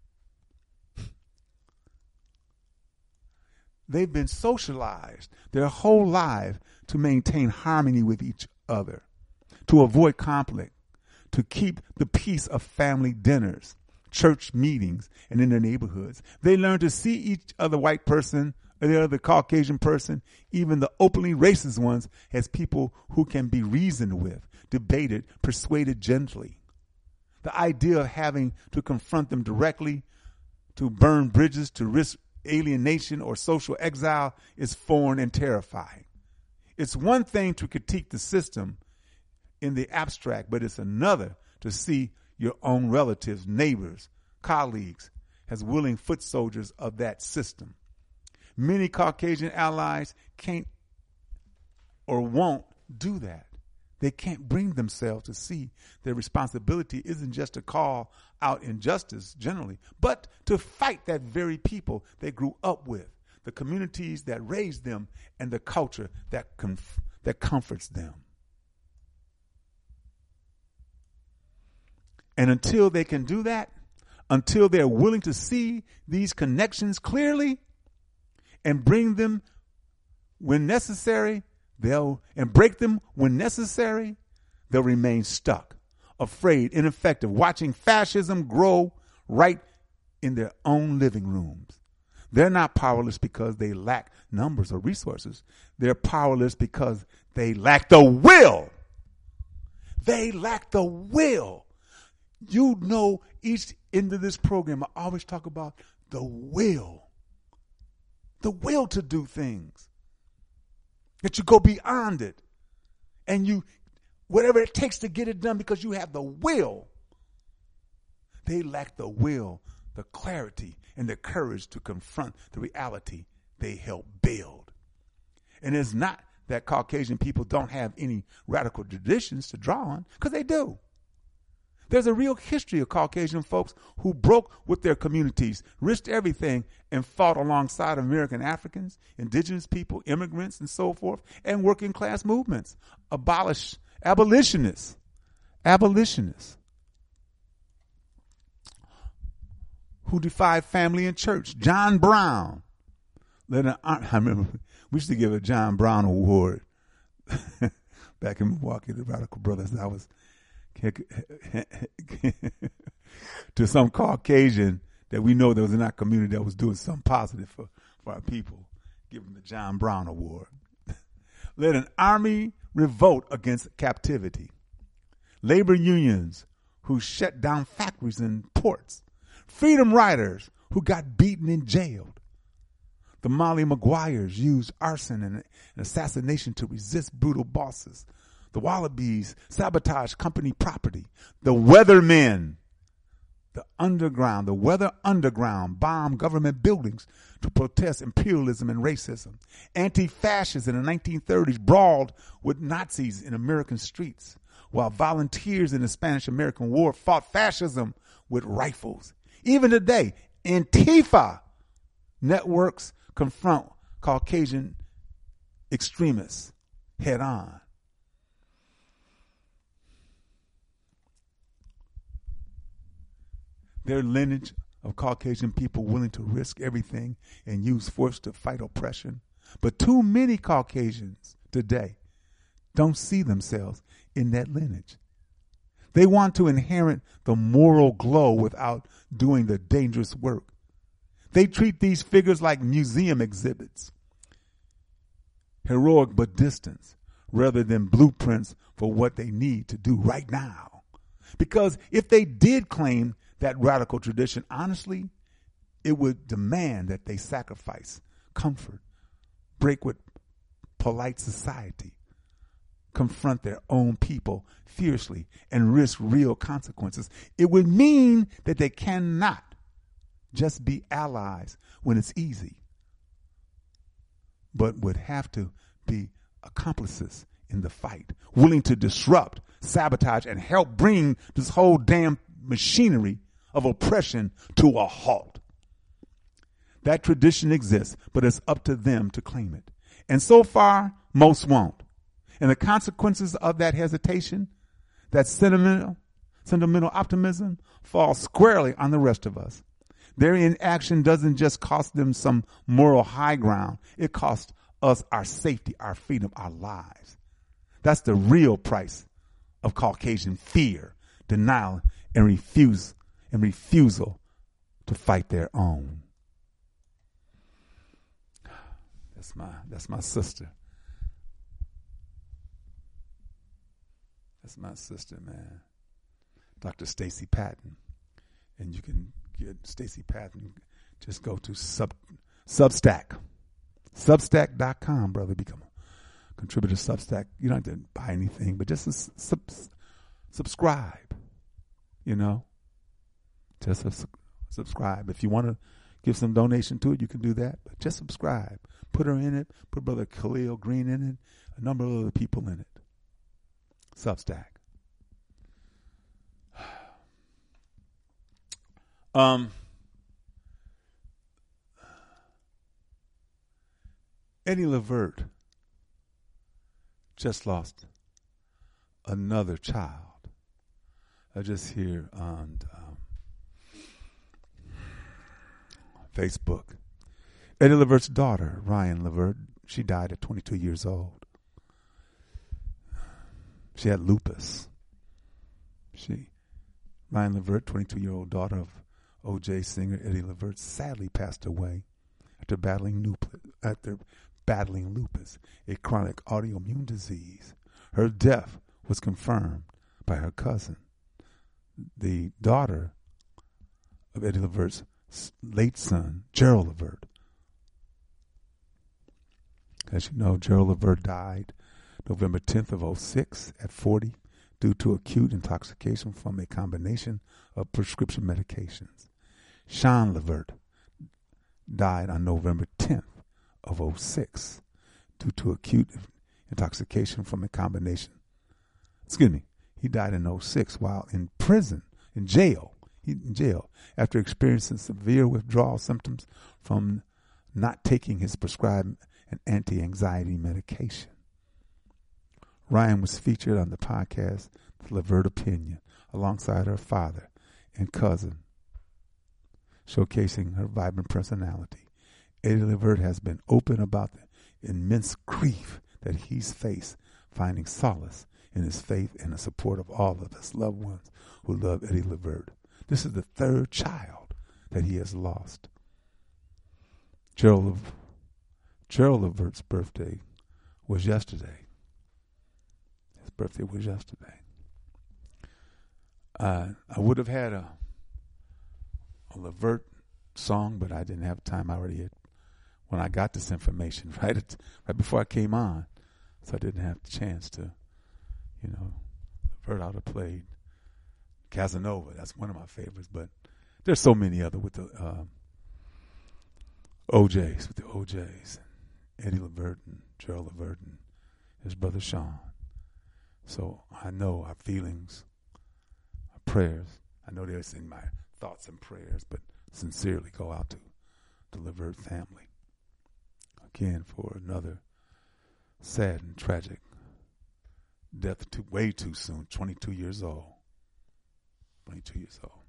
Speaker 2: They've been socialized their whole life to maintain harmony with each other, to avoid conflict, to keep the peace of family dinners, church meetings, and in their neighborhoods. They learn to see each other white person, or the other Caucasian person, even the openly racist ones, as people who can be reasoned with, debated, persuaded gently. The idea of having to confront them directly, to burn bridges, to risk alienation or social exile is foreign and terrifying. It's one thing to critique the system in the abstract, but it's another to see your own relatives, neighbors, colleagues as willing foot soldiers of that system. Many Caucasian allies can't or won't do that. They can't bring themselves to see their responsibility isn't just to call out injustice generally, but to fight that very people they grew up with, the communities that raised them, and the culture that conf- that comforts them. And until they can do that, until they're willing to see these connections clearly and bring them when necessary, they'll and break them when necessary, they'll remain stuck, afraid, ineffective, watching fascism grow right in their own living rooms. They're not powerless because they lack numbers or resources. They're powerless because they lack the will. They lack the will. You know, each end of this program, I always talk about the will. The will to do things. That you go beyond it. And you, whatever it takes to get it done because you have the will. They lack the will, the clarity, and the courage to confront the reality they helped build. And it's not that Caucasian people don't have any radical traditions to draw on, because they do. There's a real history of Caucasian folks who broke with their communities, risked everything, and fought alongside American Africans, indigenous people, immigrants, and so forth, and working class movements, abolish, abolitionists, abolitionists, who defied family and church. John Brown. I remember we used to give a John Brown Award back in Milwaukee, the Radical Brothers. I was to some Caucasian that we know that was in our community that was doing something positive for, for our people. Give him the John Brown Award. Led an army revolt against captivity. Labor unions who shut down factories and ports. Freedom riders who got beaten and jailed. The Molly Maguires used arson and assassination to resist brutal bosses. The Wallabies sabotaged company property. The Weathermen, the underground, the Weather Underground bombed government buildings to protest imperialism and racism. Anti-fascists in the nineteen thirties brawled with Nazis in American streets, while volunteers in the Spanish-American War fought fascism with rifles. Even today, Antifa networks confront Caucasian extremists head on. Their lineage of Caucasian people willing to risk everything and use force to fight oppression. But too many Caucasians today don't see themselves in that lineage. They want to inherit the moral glow without doing the dangerous work. They treat these figures like museum exhibits, heroic but distant, rather than blueprints for what they need to do right now. Because if they did claim that radical tradition, honestly, it would demand that they sacrifice comfort, break with polite society, confront their own people fiercely, and risk real consequences. It would mean that they cannot just be allies when it's easy, but would have to be accomplices in the fight, willing to disrupt, sabotage, and help bring this whole damn machinery of oppression to a halt. That tradition exists, but it's up to them to claim it. And so far, most won't. And the consequences of that hesitation, that sentimental, sentimental optimism, falls squarely on the rest of us. Their inaction doesn't just cost them some moral high ground. It costs us our safety, our freedom, our lives. That's the real price of Caucasian fear, denial, and refuse and refusal to fight their own. That's my that's my sister. That's my sister, man. Doctor Stacy Patton. And you can get Stacy Patton. Just go to sub Substack. Substack dot com, brother. Become a contributor to Substack. You don't have to buy anything, but just sub, subscribe. You know? Just a, subscribe. If you want to give some donation to it, you can do that. But just subscribe. Put her in it. Put Brother Khalil Green in it. A number of other people in it. Substack. Um, Eddie Levert just lost another child. I just hear on um, Facebook. Eddie Levert's daughter, Ryan Levert, she died at twenty-two years old. She had lupus. She, Ryan Levert, twenty-two-year-old daughter of O J singer Eddie Levert, sadly passed away after battling lupus, after battling lupus, a chronic autoimmune disease. Her death was confirmed by her cousin, the daughter of Eddie Levert's late son, Gerald Levert. As you know, Gerald Levert died November tenth of oh six at forty due to acute intoxication from a combination of prescription medications. Sean Levert died on November tenth of oh six due to acute intoxication from a combination. Excuse me. He died in oh six while in prison, in jail, he, in jail, after experiencing severe withdrawal symptoms from not taking his prescribed and anti-anxiety medication. Ryan was featured on the podcast The Levert Opinion alongside her father and cousin, showcasing her vibrant personality. Eddie Levert has been open about the immense grief that he's faced, finding solace in his faith and the support of all of his loved ones who love Eddie Levert. This is the third child that he has lost. Gerald, Lev- Gerald Levert's birthday was yesterday. His birthday was yesterday. Uh, I would have had a, a Levert song, but I didn't have time. I already had, when I got this information, right at, right before I came on, so I didn't have the chance to, you know, Levert ought to played Casanova. That's one of my favorites, but there's so many other with the um, O Js, with the O Js, Eddie Levert and Gerald Levert and his brother Sean. So I know our feelings, our prayers. I know they're in my thoughts and prayers, but sincerely go out to the Levert family. Again, for another sad and tragic death too, way too soon, twenty-two years old. twenty-two years old.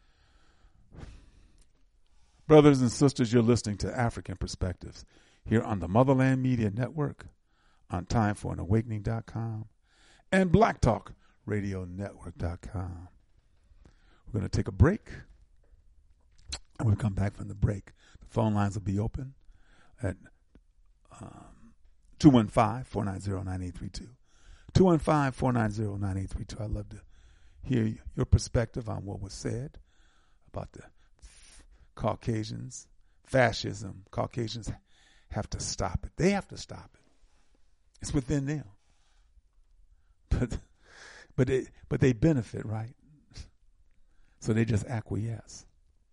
Speaker 2: Brothers and sisters, you're listening to African Perspectives here on the Motherland Media Network, on time for an awakening dot com, and black talk radio network dot com. We're going to take a break. And we'll come back from the break. The phone lines will be open at um, two one five, four nine zero, nine eight three two. two one five, four nine zero, nine eight three two. I'd love to hear your perspective on what was said about the Caucasians, fascism. Caucasians have to stop it. They have to stop it. It's within them. But but they, but they benefit, right? So they just acquiesce.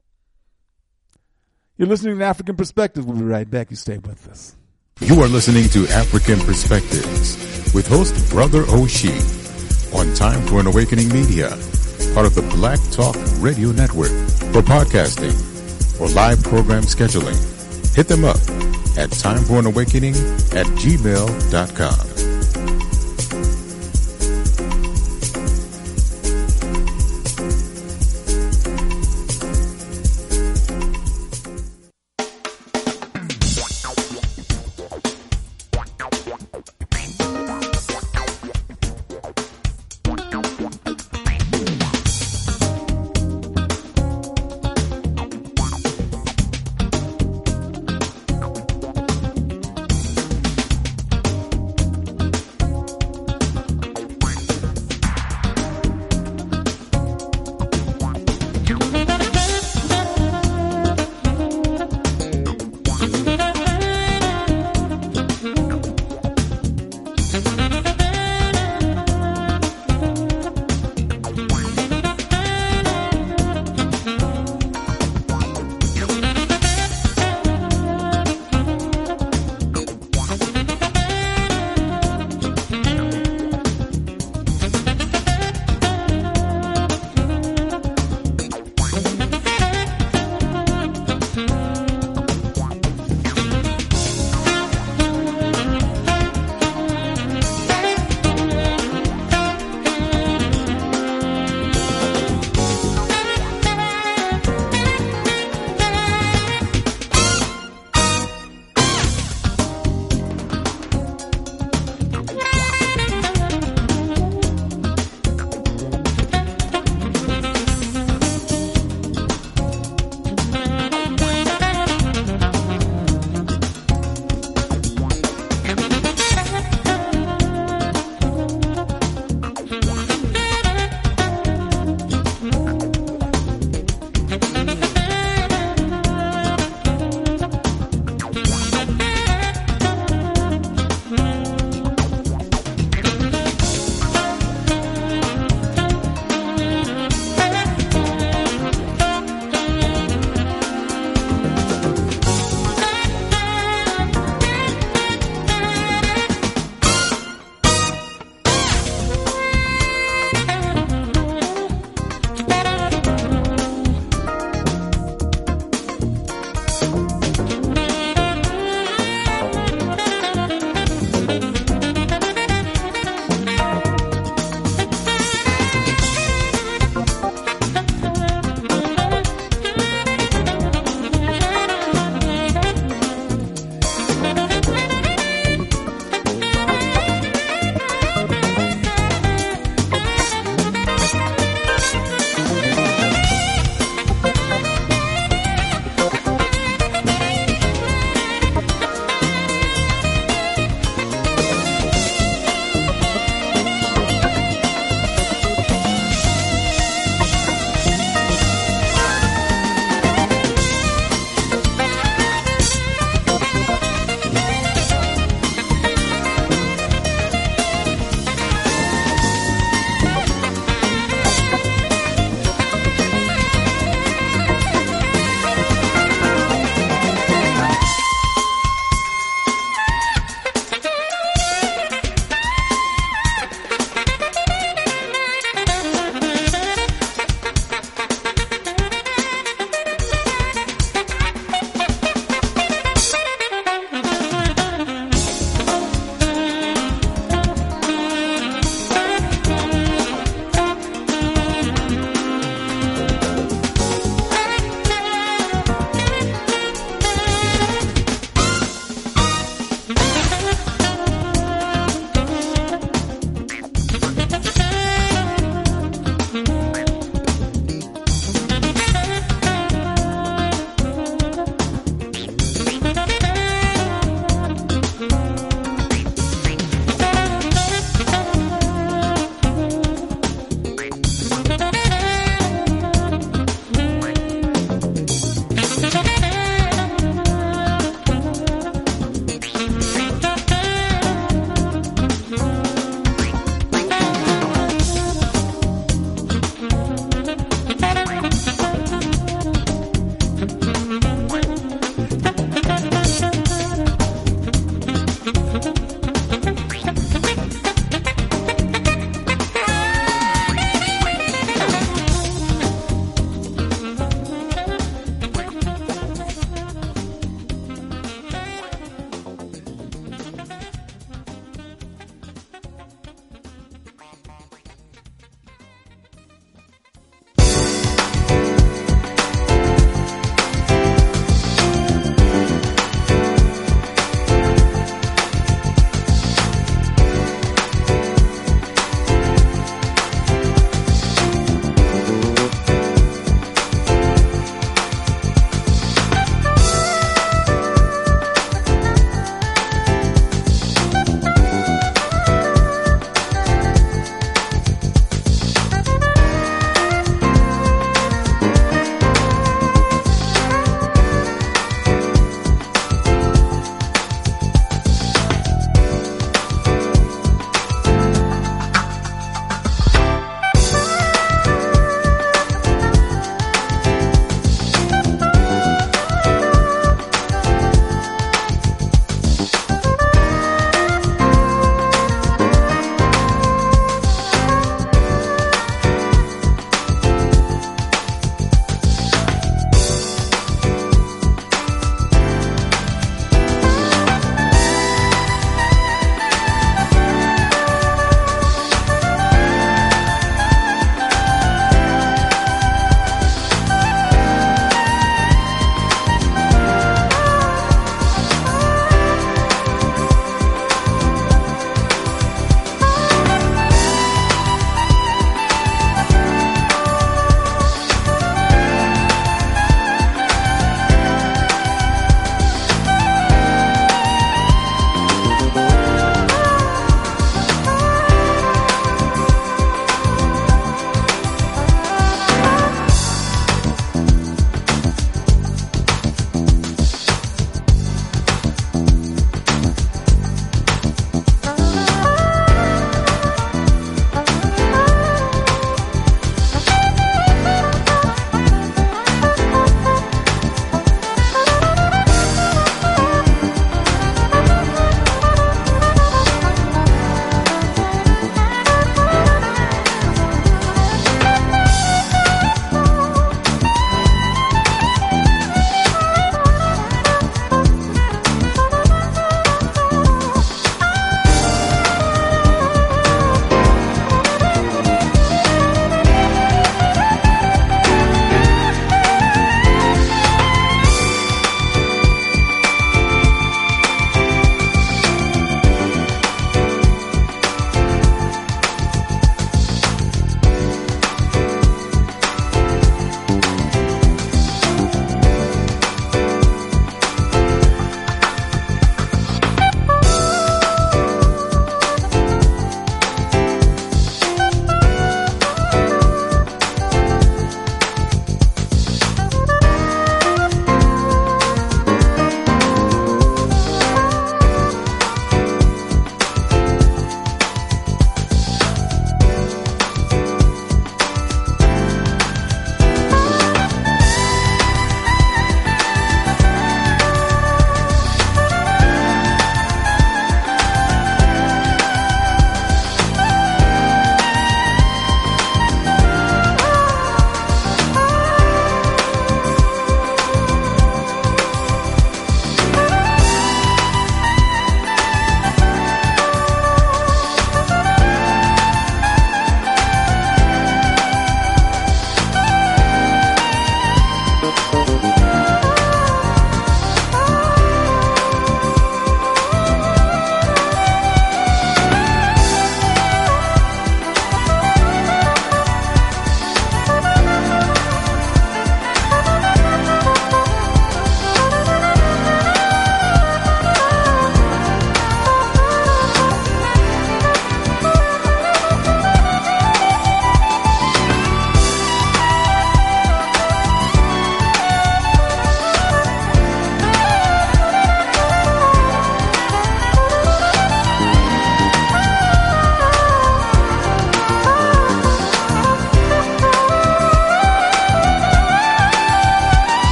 Speaker 2: You're listening to African Perspectives. We'll be right back. You stay with us.
Speaker 5: You are listening to African Perspectives with host Brother Oshie on Time for an Awakening Media, part of the Black Talk Radio Network. For podcasting or live program scheduling, hit them up at time for an awakening at gmail dot com.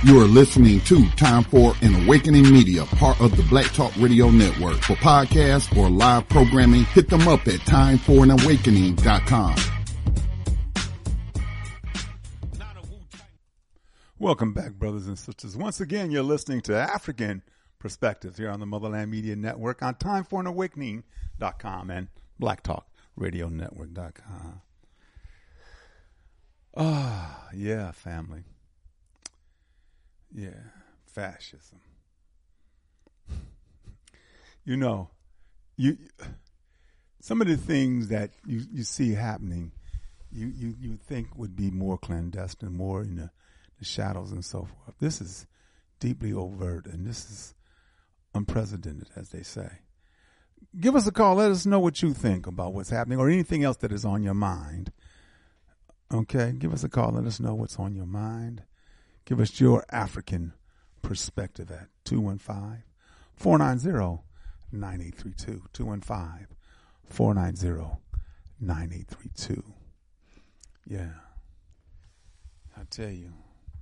Speaker 3: You are listening to Time for an Awakening Media, part of the Black Talk Radio Network. For podcasts or live programming, hit them up at time for an awakening dot com.
Speaker 2: Welcome back, brothers and sisters. Once again, you're listening to African Perspectives here on the Motherland Media Network on time for an awakening dot com and black talk radio network dot com. Ah, oh, yeah, family. Yeah, fascism. You know, you some of the things that you, you see happening, you, you, you think would be more clandestine, more in the, the shadows and so forth. This is deeply overt, and this is unprecedented, as they say. Give us a call. Let us know what you think about what's happening or anything else that is on your mind. Okay, give us a call. Let us know what's on your mind. Give us your African perspective at two one five, four nine zero, nine eight three two. two one five, four nine zero, nine eight three two. Yeah. I tell you,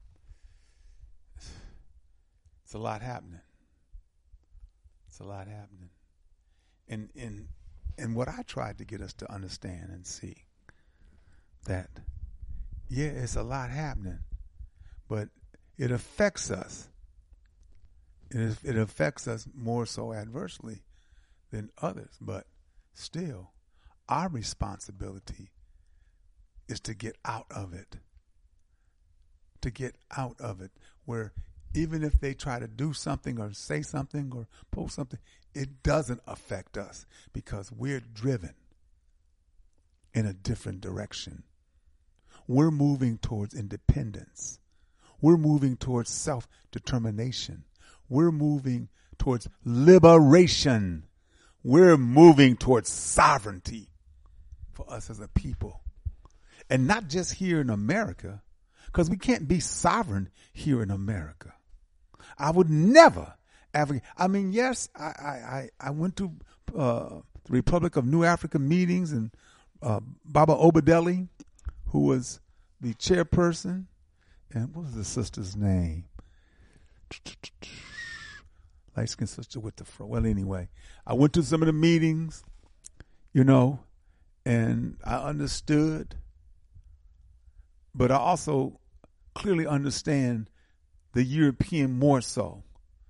Speaker 2: it's a lot happening. It's a lot happening. And, and, and what I tried to get us to understand and see, that, yeah, it's a lot happening, but it affects us. It, is, it affects us more so adversely than others. But still, our responsibility is to get out of it. To get out of it. Where even if they try to do something or say something or post something, it doesn't affect us because we're driven in a different direction. We're moving towards independence. We're moving towards self-determination. We're moving towards liberation. We're moving towards sovereignty for us as a people. And not just here in America, because we can't be sovereign here in America. I would never advocate. I mean, yes, I, I, I went to uh, the Republic of New Africa meetings, and uh, Baba Obadeli, who was the chairperson, and what was the sister's name? Light-skinned sister with the fro. Well, anyway, I went to some of the meetings, you know, and I understood, but I also clearly understand the European more so.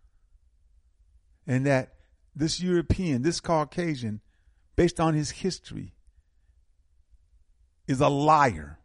Speaker 2: And that this European, this Caucasian, based on his history, is a liar.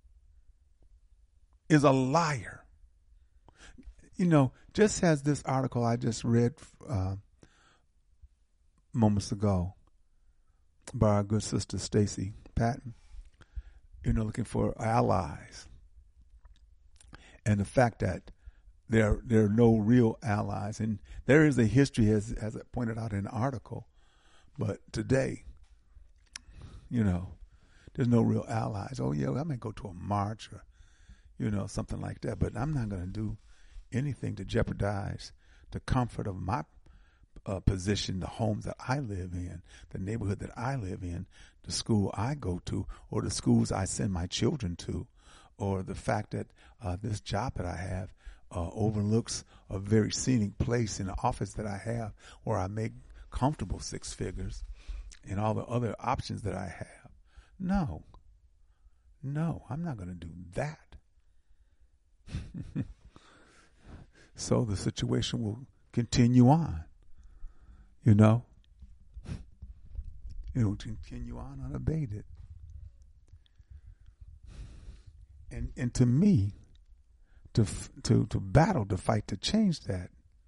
Speaker 2: Is a liar. You know, just as this article I just read uh, moments ago by our good sister Stacy Patton, you know, looking for allies. And the fact that there, there are no real allies. And there is a history, as, as I pointed out in the article. But today, you know, there's no real allies. Oh, yeah, I may go to a march or, you know, something like that. But I'm not going to do anything to jeopardize the comfort of my uh, position, the homes that I live in, the neighborhood that I live in, the school I go to, or the schools I send my children to, or the fact that uh, this job that I have uh, overlooks a very scenic place in the office that I have where I make comfortable six figures and all the other options that I have. No, no, I'm not going to do that. So the situation will continue on, you know. It will continue on unabated. And and to me, to to to battle, to fight, to change that,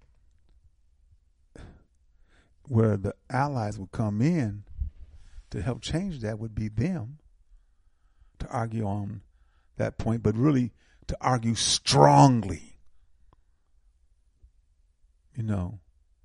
Speaker 2: where the allies will come in to help change that would be them to argue on that point, but really to argue strongly, you know,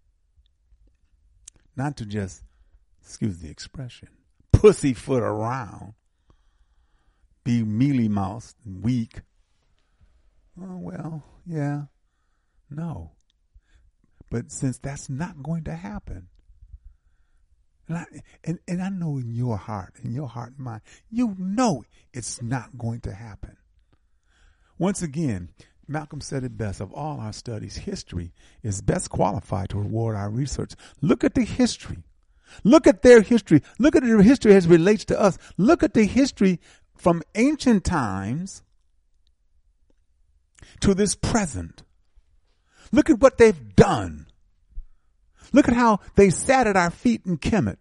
Speaker 2: not to just, excuse the expression, pussyfoot around, be mealy-mouthed and weak. Oh, well, yeah, no. But since that's not going to happen, and I, and, and I know in your heart, in your heart and mind, you know it's not going to happen. Once again, Malcolm said it best. Of all our studies, history is best qualified to reward our research. Look at the history. Look at their history. Look at their history as it relates to us. Look at the history from ancient times to this present. Look at what they've done. Look at how they sat at our feet in Kemet.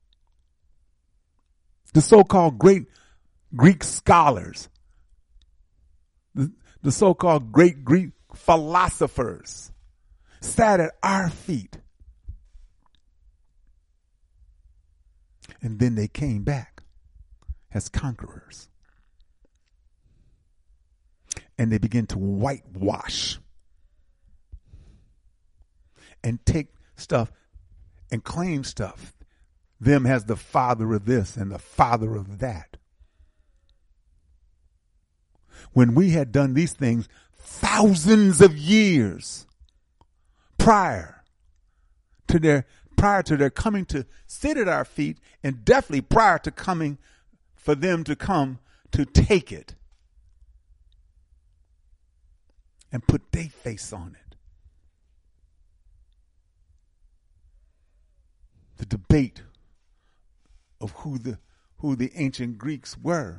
Speaker 2: The so-called great Greek scholars, the, the so-called great Greek philosophers sat at our feet. And then they came back as conquerors. And they began to whitewash and take stuff and claim stuff. Them as the father of this and the father of that. When we had done these things thousands of years prior to their prior to their coming to sit at our feet, and definitely prior to coming for them to come to take it and put their face on it. The debate of who the who the ancient Greeks were.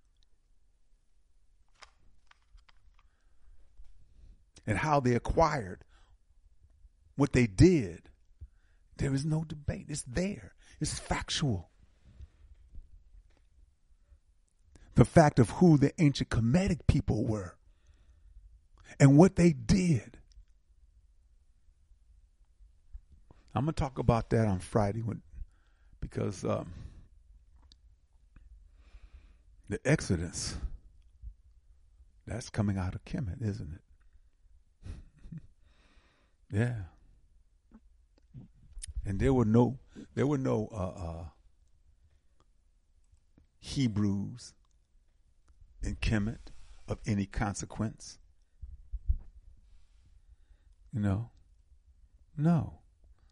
Speaker 2: And how they acquired what they did. There is no debate. It's there. It's factual. The fact of who the ancient Kemetic people were and what they did. I'm going to talk about that on Friday when, because um, the Exodus, that's coming out of Kemet, isn't it? Yeah. And there were no, there were no uh, uh, Hebrews in Kemet of any consequence. You know? No.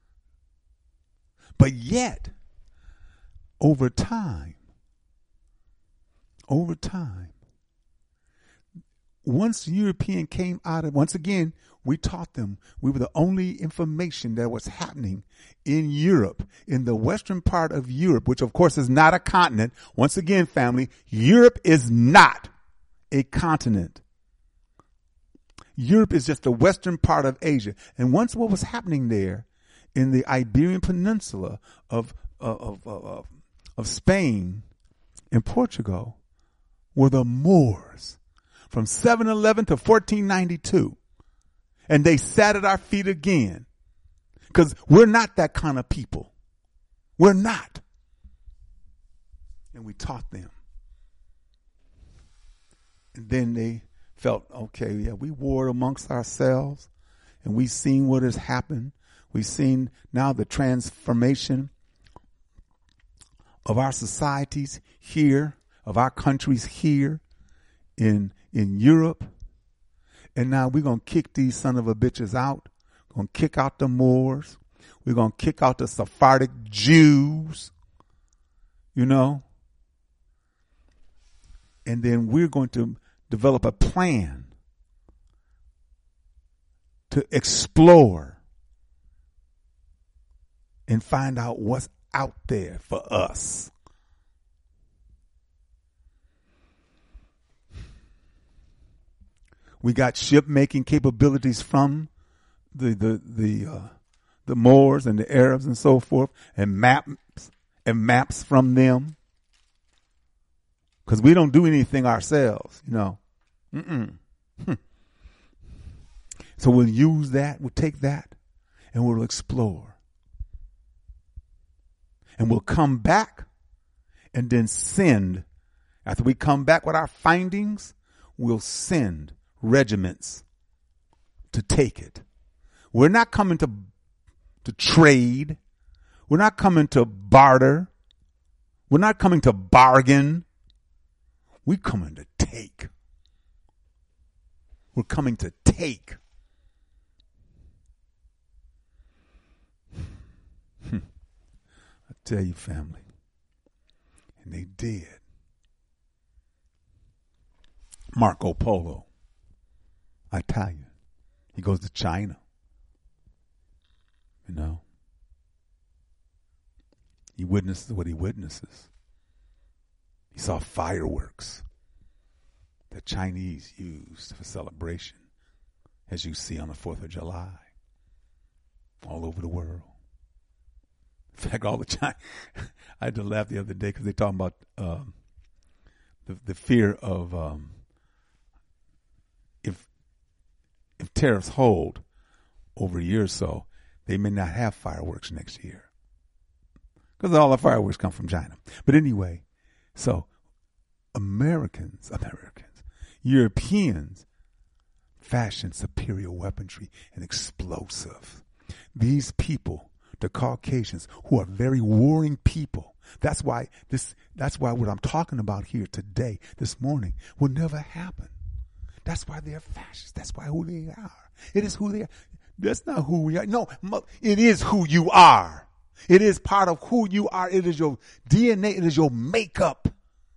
Speaker 2: But yet, over time, over time, once European came out of, once again, we taught them we were the only information that was happening in Europe, in the western part of Europe, which of course is not a continent. Once again, family, Europe is not a continent. Europe is just the western part of Asia. And once what was happening there in the Iberian Peninsula of, of, of, of, of Spain and Portugal were the Moors from seven eleven to fourteen ninety-two. And they sat at our feet again. Because we're not that kind of people. We're not. And we taught them. And then they felt, okay, yeah, we warred amongst ourselves. And we've seen what has happened. We've seen now the transformation of our societies here, of our countries here in, in Europe. And now we're going to kick these son of a bitches out. We're going to kick out the Moors. We're going to kick out the Sephardic Jews. You know? And then we're going to develop a plan to explore and find out what's out there for us. We got ship making capabilities from the the the uh, the Moors and the Arabs and so forth, and maps and maps from them. Because we don't do anything ourselves, you know. Mm-mm. Hm. So we'll use that. We'll take that, and we'll explore, and we'll come back, and then send. After we come back with our findings, we'll send regiments to take it. We're not coming to to trade. We're not coming to barter. We're not coming to bargain. We're coming to take. We're coming to take. I tell you, family. And they did. Marco Polo Italian. He goes to China. You know. He witnesses what he witnesses. He saw fireworks that Chinese used for celebration, as you see on the fourth of July, all over the world. In fact, all the China, I had to laugh the other day because they talking about um, the the fear of um, if if tariffs hold over a year or so, they may not have fireworks next year because all the fireworks come from China. But anyway, so Americans, Americans, Europeans fashion superior weaponry and explosive. These people, the Caucasians, who are very warring people, that's why this, that's why what I'm talking about here today, this morning, will never happen. That's why they're fascists. That's why who they are. It is who they are. That's not who we are. No, it is who you are. It is part of who you are. It is your D N A. It is your makeup.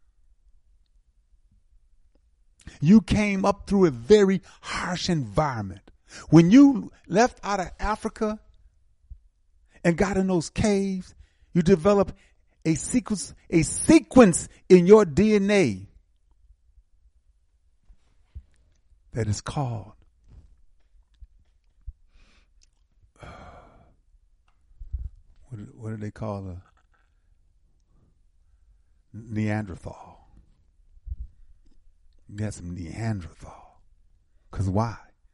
Speaker 2: You came up through a very harsh environment. When you left out of Africa and got in those caves, you developed a sequence, a sequence in your D N A that is called uh, what, what do they call a Neanderthal? You had some Neanderthal. Because why?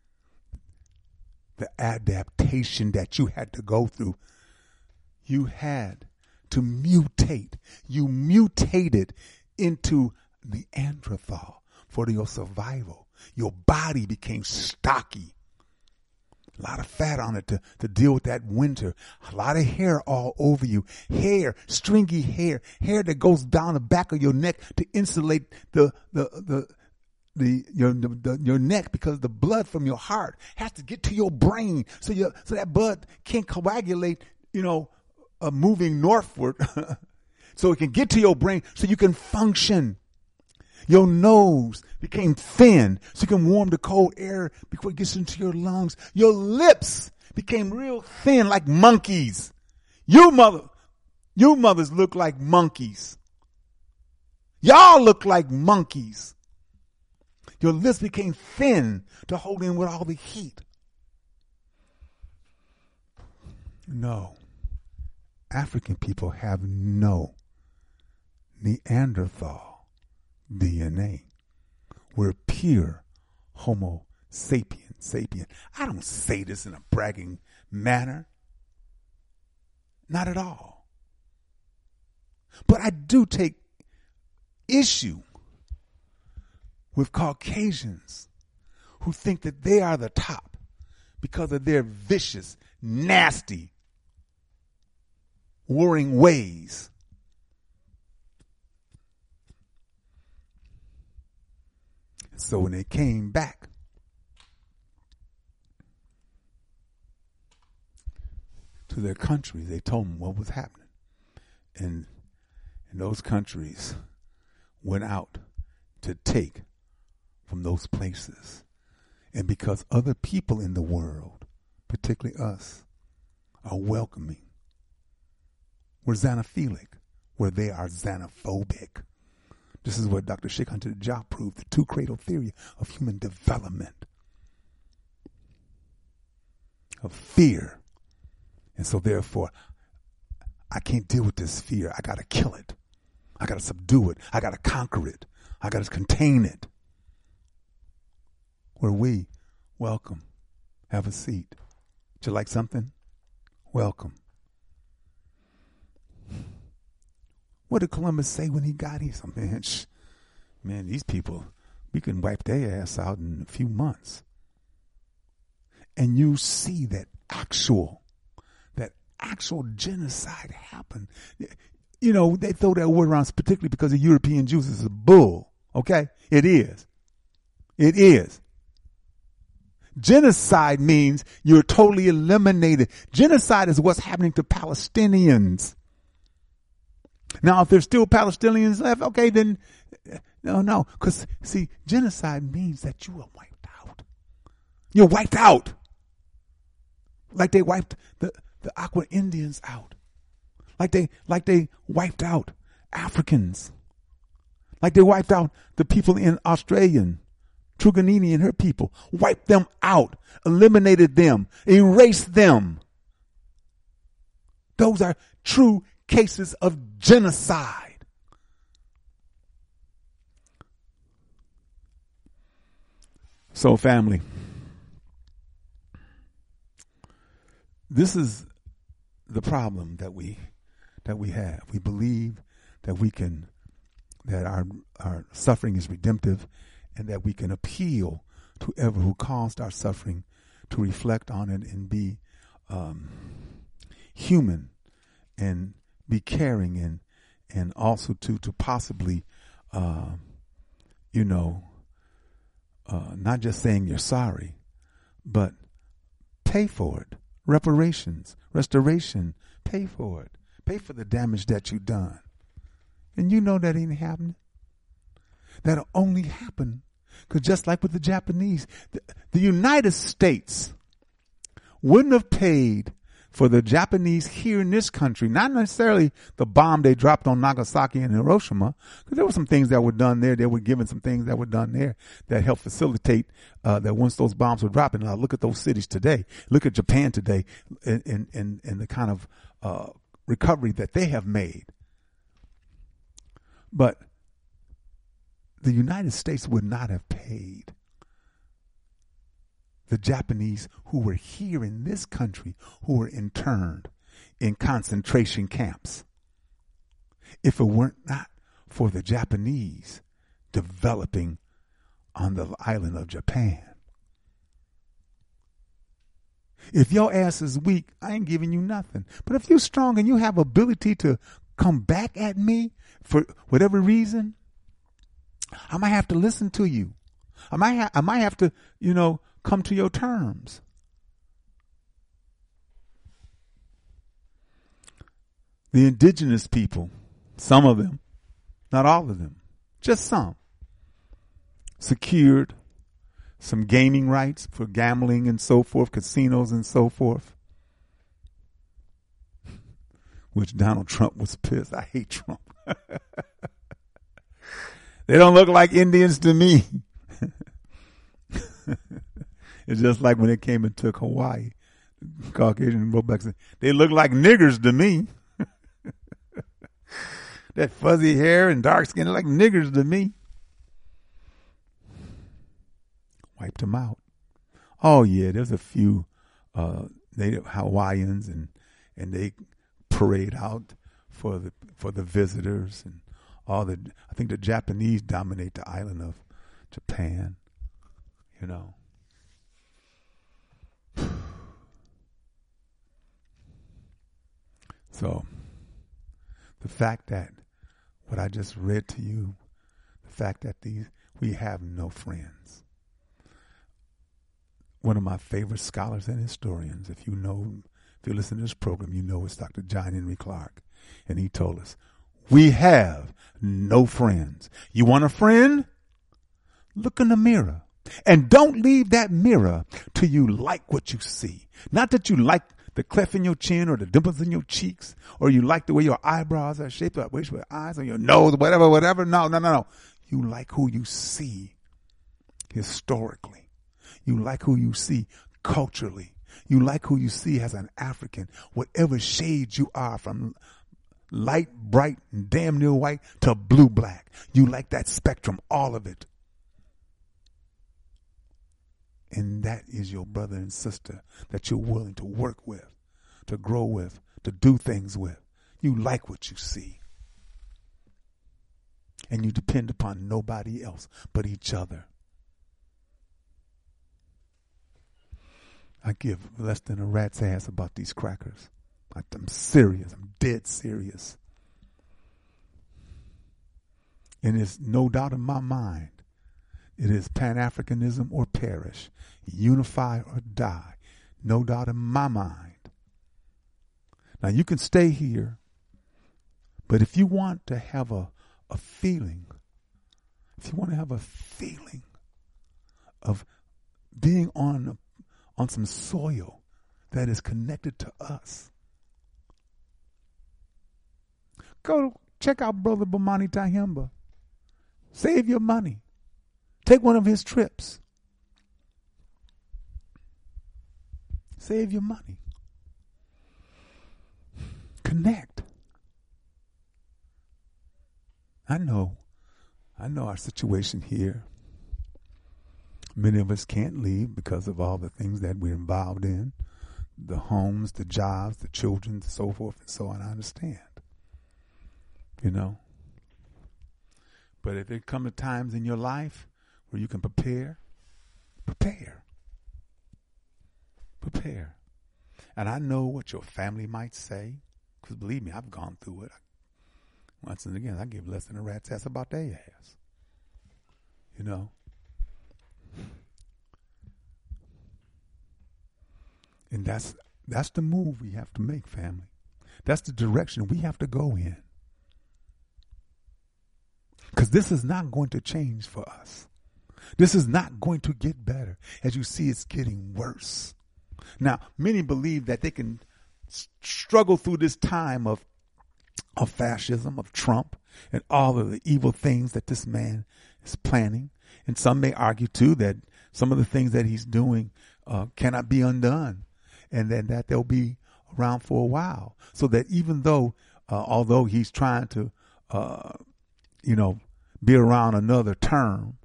Speaker 2: The adaptation that you had to go through, you had to mutate. You mutated into Neanderthal for your survival. Your body became stocky. A lot of fat on it to, to deal with that winter. A lot of hair all over you. Hair, stringy hair. Hair that goes down the back of your neck to insulate the, the, the, the, your, the, the, your neck, because the blood from your heart has to get to your brain. So your, so that blood can't coagulate, you know, uh, moving northward. So it can get to your brain so you can function. Your nose became thin so you can warm the cold air before it gets into your lungs. Your lips became real thin like monkeys. You mother, you mothers look like monkeys. Y'all look like monkeys. Your lips became thin to hold in with all the heat. No. African people have no Neanderthal D N A. We're pure Homo sapien, sapien. I don't say this in a bragging manner. Not at all. But I do take issue with Caucasians who think that they are the top because of their vicious, nasty, warring ways. So when they came back to their countries, they told them what was happening. And, and those countries went out to take from those places. And because other people in the world, particularly us, are welcoming, we're xenophilic, where they are xenophobic. This is what Doctor Sheikh Anta Diop proved, the two-cradle theory of human development, of fear. And so therefore, I can't deal with this fear. I got to kill it. I got to subdue it. I got to conquer it. I got to contain it. Where we, welcome, have a seat. Would you like something? Welcome. What did Columbus say when he got here? Man, man, these people, we can wipe their ass out in a few months. And you see that actual, that actual genocide happen. You know, they throw that word around particularly because of European Jews. It's a bull, okay? It is. It is. Genocide means you're totally eliminated. Genocide is what's happening to Palestinians. Now, if there's still Palestinians left, okay, then no, no. Because, see, genocide means that you are wiped out. You're wiped out. Like they wiped the, the Aqua Indians out. Like they like they wiped out Africans. Like they wiped out the people in Australia. Truganini and her people. Wiped them out. Eliminated them. Erased them. Those are true cases of genocide. So, family, this is the problem that we that we have. We believe that we can, that our our suffering is redemptive, and that we can appeal to whoever who caused our suffering to reflect on it and be um, human and be caring, and and also to to possibly, uh, you know, uh, not just saying you're sorry, but pay for it. Reparations, restoration, pay for it. Pay for the damage that you've done. And you know that ain't happening. That'll only happen because just like with the Japanese, the, the United States wouldn't have paid for the Japanese here in this country, not necessarily the bomb they dropped on Nagasaki and Hiroshima, because there were some things that were done there. They were given some things that were done there that helped facilitate uh, that once those bombs were dropping. Now look at those cities today. Look at Japan today, and and and, and the kind of uh, recovery that they have made. But the United States would not have paid the Japanese who were here in this country, who were interned in concentration camps, if it weren't not for the Japanese developing on the island of Japan. If your ass is weak, I ain't giving you nothing. But if you're strong and you have ability to come back at me for whatever reason, I might have to listen to you. I might ha- I might have to, you know, come to your terms. The indigenous people, some of them, not all of them, just some, secured some gaming rights for gambling and so forth, casinos and so forth, which Donald Trump was pissed. I hate Trump. They don't look like Indians to me. It's just like when they came and took Hawaii. Caucasian wrote back and said, they look like niggers to me. That fuzzy hair and dark skin, like niggers to me. Wiped them out. Oh yeah, there's a few uh, native Hawaiians, and and they parade out for the for the visitors, and all the. I think the Japanese dominate the island of Japan. You know. So, the fact that what I just read to you, the fact that these we have no friends. One of my favorite scholars and historians, if you know, if you listen to this program, you know it's Doctor John Henry Clark. And he told us, we have no friends. You want a friend? Look in the mirror. And don't leave that mirror till you like what you see. Not that you like the cleft in your chin or the dimples in your cheeks, or you like the way your eyebrows are shaped, or your eyes, or your nose, whatever, whatever. No, no, no, no. You like who you see historically. You like who you see culturally. You like who you see as an African, whatever shade you are, from light, bright, and damn near white to blue, black. You like that spectrum, all of it. And that is your brother and sister that you're willing to work with, to grow with, to do things with. You like what you see. And you depend upon nobody else but each other. I give less than a rat's ass about these crackers. I'm serious. I'm dead serious. And there's no doubt in my mind, it is Pan-Africanism or perish. Unify or die. No doubt in my mind. Now you can stay here, but if you want to have a, a feeling, if you want to have a feeling of being on, on some soil that is connected to us. Go check out Brother Bomani Tyehimba. Save your money. Take one of his trips. Save your money. Connect. I know, I know our situation here. Many of us can't leave because of all the things that we're involved in. The homes, the jobs, the children, so forth and so on. I understand. You know. But if there come times in your life where you can prepare, prepare. Prepare. And I know what your family might say, because believe me, I've gone through it. Once and again, I give less than a rat's ass about their ass. You know? And that's that's the move we have to make, family. That's the direction we have to go in. Because this is not going to change for us. This is not going to get better. As you see, it's getting worse. Now, many believe that they can s- struggle through this time of, of fascism, of Trump, and all of the evil things that this man is planning. And some may argue, too, that some of the things that he's doing uh, cannot be undone, and then that they'll be around for a while. So that even though, uh, although he's trying to, uh, you know, be around another term,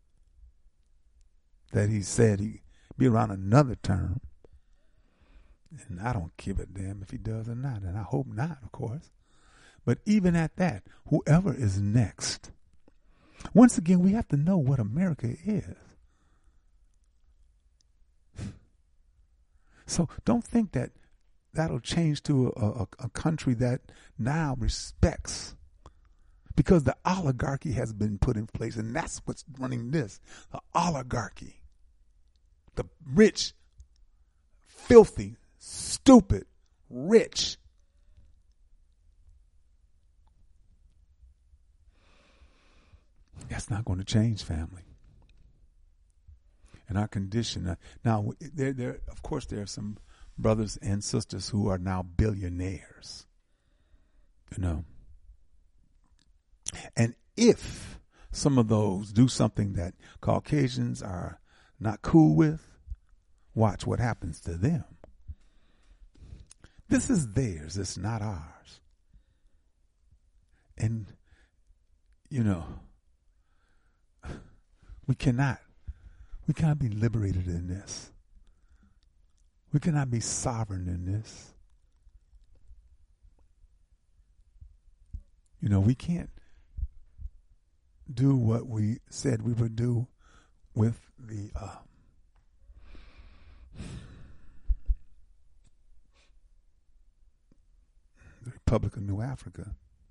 Speaker 2: that he said he'd be around another term, and I don't give a damn if he does or not, and I hope not, of course. But even at that, whoever is next, once again, we have to know what America is. So don't think that that'll change to a, a, a country that now respects, because the oligarchy has been put in place, and that's what's running this. The oligarchy. The rich, filthy, stupid, rich. That's not going to change, family. And our condition. Uh, now, there, there, of course, there are some brothers and sisters who are now billionaires. You know. And if some of those do something that Caucasians are not cool with, watch what happens to them. This is theirs. It's not ours. And, you know, we cannot, we cannot be liberated in this. We cannot be sovereign in this. You know, we can't do what we said we would do with the uh, the Republic of New Africa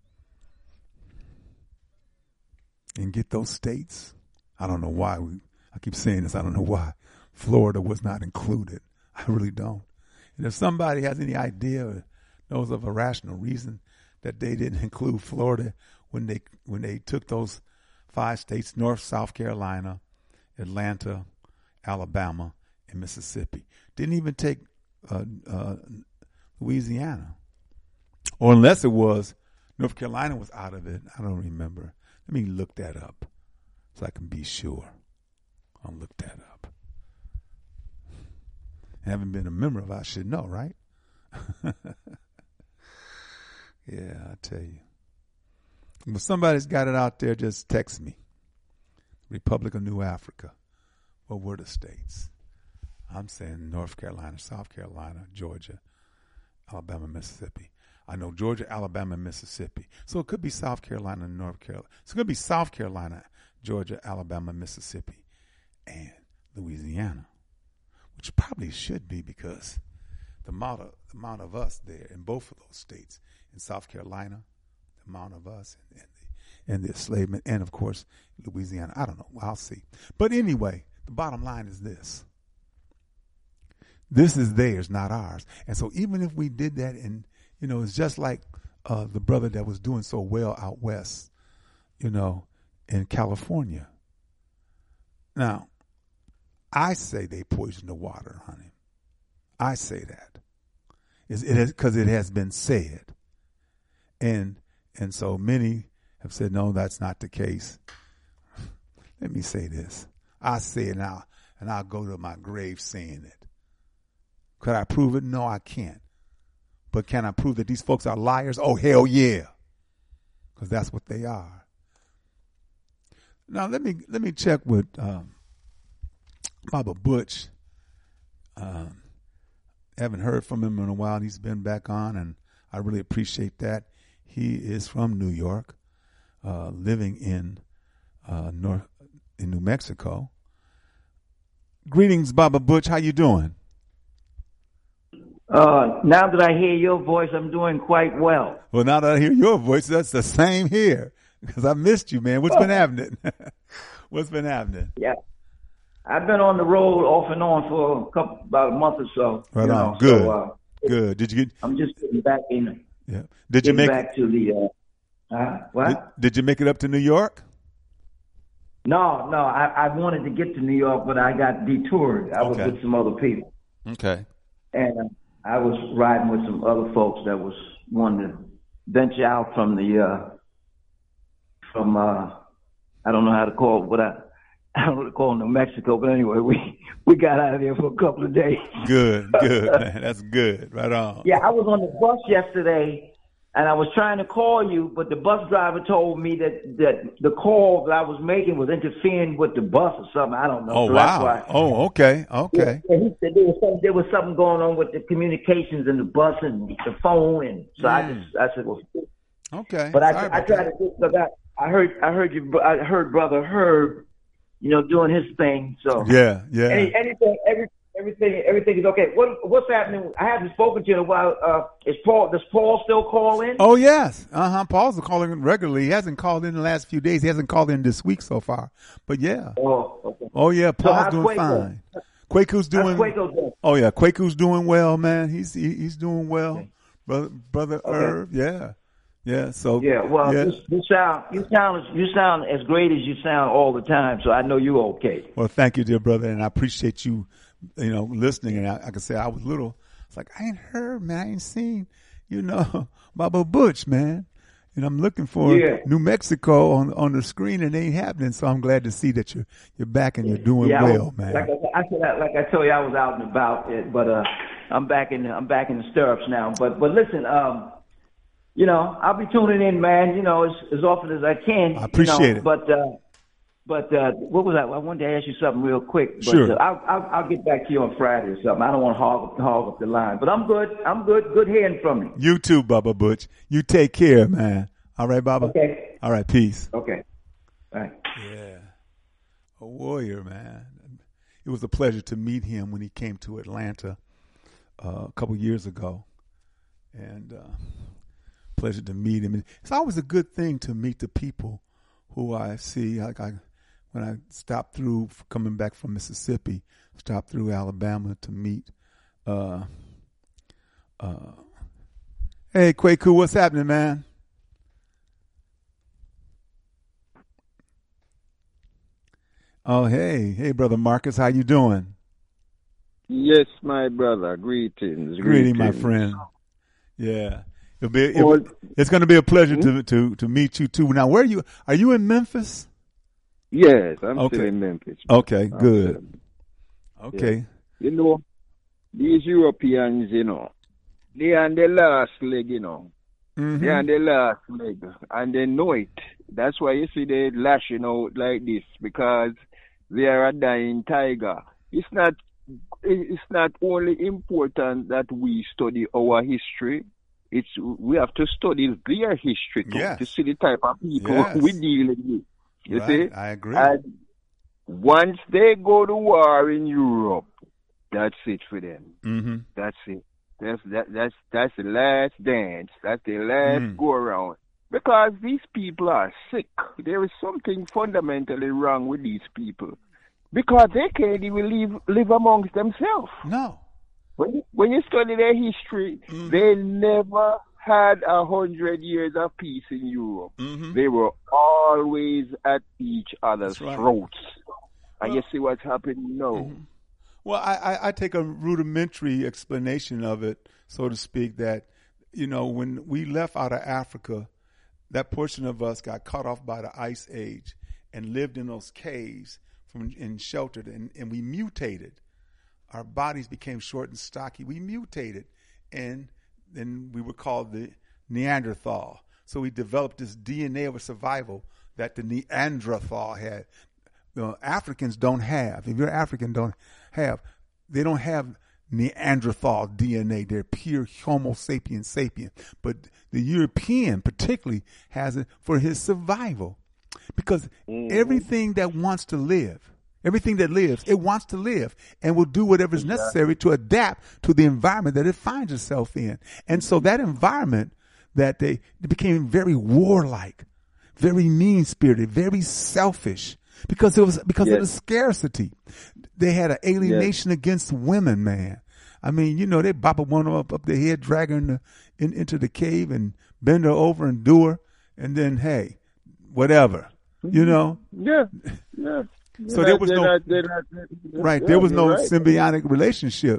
Speaker 2: and get those states. I don't know why we. I keep saying this. I don't know why Florida was not included. I really don't. And if somebody has any idea or knows of a rational reason that they didn't include Florida when they when they took those five states, North, South Carolina, Atlanta, Alabama, and Mississippi. Didn't even take uh, uh, Louisiana. Or unless it was, North Carolina was out of it. I don't remember. Let me look that up so I can be sure. I'll look that up. I haven't been a member of it, I should know, right? Yeah, I tell you. If somebody's got it out there, just text me. Republic of New Africa. What were the states? I'm saying North Carolina, South Carolina, Georgia, Alabama, Mississippi. I know Georgia, Alabama, and Mississippi. So it could be South Carolina and North Carolina. So it could be South Carolina, Georgia, Alabama, Mississippi, and Louisiana, which probably should be because the amount of, the amount of us there in both of those states, in South Carolina, the amount of us and, and, the, and the enslavement, and of course, Louisiana. I don't know. I'll see. But anyway, the bottom line is this. This is theirs, not ours. And so even if we did that, and, you know, it's just like uh, the brother that was doing so well out west, you know, in California. Now, I say they poison the water, honey. I say that. It's, it is because it has been said. And and so many have said, no, that's not the case. Let me say this. I say it now, and I'll go to my grave saying it. Could I prove it? No, I can't. But can I prove that these folks are liars? Oh, hell yeah. Because that's what they are. Now, let me let me check with um, Baba Butch. Um, haven't heard from him in a while. He's been back on, and I really appreciate that. He is from New York, uh, living in uh, North in New Mexico. Greetings, Baba Butch. How you doing?
Speaker 6: Uh, now that I hear your voice, I'm doing quite well.
Speaker 2: Well, now that I hear your voice, that's the same here because I missed you, man. What's been happening? What's been happening?
Speaker 6: Yeah, I've been on the road off and on for a couple, about a month or so.
Speaker 2: Right
Speaker 6: you
Speaker 2: on.
Speaker 6: know,
Speaker 2: Good.
Speaker 6: So, uh,
Speaker 2: Good. Did you get?
Speaker 6: I'm just getting back in.
Speaker 2: Yeah. Did you make
Speaker 6: back to the? Uh, uh, what?
Speaker 2: Did, did you make it up to New York?
Speaker 6: No, no. I, I wanted to get to New York, but I got detoured. I
Speaker 2: Okay.
Speaker 6: was with some other people,
Speaker 2: Okay.
Speaker 6: and uh, I was riding with some other folks that was wanting to venture out from the uh, from uh, I don't know how to call it, what I I don't know what to call New Mexico, but anyway, we we got out of there for a couple of days.
Speaker 2: Good. Good, man. That's good. Right on.
Speaker 6: Yeah, I was on the bus yesterday, and I was trying to call you, but the bus driver told me that, that the call that I was making was interfering with the bus or something. I don't know.
Speaker 2: Oh,
Speaker 6: So that's
Speaker 2: wow.
Speaker 6: why.
Speaker 2: Oh, okay. Okay.
Speaker 6: Yeah, he said there was something, there was something going on with the communications in the bus and the phone, and so I
Speaker 2: Mm.
Speaker 6: just I said, well,
Speaker 2: Okay.
Speaker 6: but I
Speaker 2: Sorry
Speaker 6: I
Speaker 2: about
Speaker 6: tried
Speaker 2: that.
Speaker 6: to do because I I heard I heard you I heard brother Herb, you know, doing his thing. So
Speaker 2: Yeah. Yeah.
Speaker 6: Any, anything, every, everything, everything is okay. What, what's happening? I haven't spoken to you in a while. Uh, is Paul? Does Paul still call in?
Speaker 2: Oh, yes. Uh-huh. Paul's calling in regularly. He hasn't called in the last few days. He hasn't called in this week so far. But, yeah.
Speaker 6: Oh, okay.
Speaker 2: Oh, yeah. Paul's
Speaker 6: how's
Speaker 2: doing
Speaker 6: Quaco?
Speaker 2: fine. Quaku's doing
Speaker 6: How's Quaco doing?
Speaker 2: Oh, yeah. Quaku's doing well, man. He's he, he's doing well.
Speaker 6: Okay.
Speaker 2: Brother, brother
Speaker 6: Okay.
Speaker 2: Irv. Yeah. Yeah. So,
Speaker 6: Yeah. Well,
Speaker 2: yeah.
Speaker 6: You, you sound, you sound, you sound as great as you sound all the time. So I know you're okay.
Speaker 2: Well, thank you, dear brother. And I appreciate you, you know, listening. And I, I can say I was little. It's like, I ain't heard, man. I ain't seen, you know, Baba Butch, man. And I'm looking for
Speaker 6: Yeah.
Speaker 2: New Mexico on on the screen, and it ain't happening. So I'm glad to see that you're you're back and you're doing
Speaker 6: Yeah, I
Speaker 2: well,
Speaker 6: was-
Speaker 2: man.
Speaker 6: Like I, I said, like I told you, I was out and about, it, but uh, I'm back in, I'm back in the stirrups now. But but listen, um, you know, I'll be tuning in, man. You know, as as often as I can.
Speaker 2: I appreciate
Speaker 6: you know,
Speaker 2: it.
Speaker 6: But uh, but uh, what was that? I wanted to ask you something real quick. But,
Speaker 2: Sure.
Speaker 6: Uh, I'll, I'll I'll get back to you on Friday or something. I don't want to hog hog up the line, but I'm good. I'm good. Good hearing from you.
Speaker 2: You too, Baba Butch. You take care, man. All right, Baba?
Speaker 6: Okay.
Speaker 2: All right, peace.
Speaker 6: Okay. All right.
Speaker 2: Yeah. A warrior, man. It was a pleasure to meet him when he came to Atlanta uh, a couple years ago. And uh, pleasure to meet him. And it's always a good thing to meet the people who I see. Like I, when I stopped through, coming back from Mississippi, stopped through Alabama to meet. Uh, uh, hey, Quaku, what's happening, man? Oh, hey. Hey, Brother Marcus. How you doing?
Speaker 7: Yes, my brother. Greetings.
Speaker 2: Greeting, my
Speaker 7: greetings.
Speaker 2: friend. Yeah. It'll be, it'll,
Speaker 7: Well,
Speaker 2: it's going to be a pleasure to, to, to meet you, too. Now, where are you? Are you in Memphis?
Speaker 7: Yes, I'm
Speaker 2: Okay.
Speaker 7: still in Memphis.
Speaker 2: Okay,
Speaker 7: I'm
Speaker 2: good.
Speaker 7: still-
Speaker 2: Okay.
Speaker 7: You know, these Europeans, you know, they are on the last leg, you know.
Speaker 2: Mhm.
Speaker 7: They're on the last leg, and they know it. That's why you see they lashing out like this, because they are a dying tiger. It's not. It's not only important that we study our history. It's we have to study their history too,
Speaker 2: Yes.
Speaker 7: to see the type of people
Speaker 2: Yes.
Speaker 7: we dealing with. You
Speaker 2: Right,
Speaker 7: see,
Speaker 2: I agree.
Speaker 7: and once they go to war in Europe, that's it for them.
Speaker 2: Mm-hmm.
Speaker 7: That's it. That's that. That's that's the last dance. That's the last
Speaker 2: Mm.
Speaker 7: go around. Because these people are sick. There is something fundamentally wrong with these people. Because they can't even live live amongst themselves.
Speaker 2: No.
Speaker 7: When you, when you study their history,
Speaker 2: Mhm.
Speaker 7: they never had a hundred years of peace in Europe.
Speaker 2: Mm-hmm.
Speaker 7: They were always at each other's
Speaker 2: That's right.
Speaker 7: throats. And
Speaker 2: well,
Speaker 7: you see what's happening now.
Speaker 2: Mm-hmm. Well, I, I, I take a rudimentary explanation of it, so to speak, that, you know, when we left out of Africa, that portion of us got cut off by the ice age and lived in those caves from and sheltered, and, and we mutated. Our bodies became short and stocky. We mutated, and then we were called the Neanderthal. So we developed this D N A of survival that the Neanderthal had. The Africans don't have. If you're African, don't have. They don't have Neanderthal D N A. They're pure Homo sapiens sapien. But the European particularly has it for his survival. Because mm-hmm. everything that wants to live, everything that lives, it wants to live and will do whatever is necessary to adapt to the environment that it finds itself in. And so that environment that they, they became very warlike, very mean-spirited, very selfish. Because it was because yes. of the scarcity. They had an alienation yes. against women, man. I mean, you know, they bop a one up up their head, drag her in the, in, into the cave and bend her over and do her, and then hey, whatever, you know.
Speaker 7: Yeah, yeah.
Speaker 2: So they're there was no not, they're not, they're not, right. Yeah, there was no right. symbiotic relationship,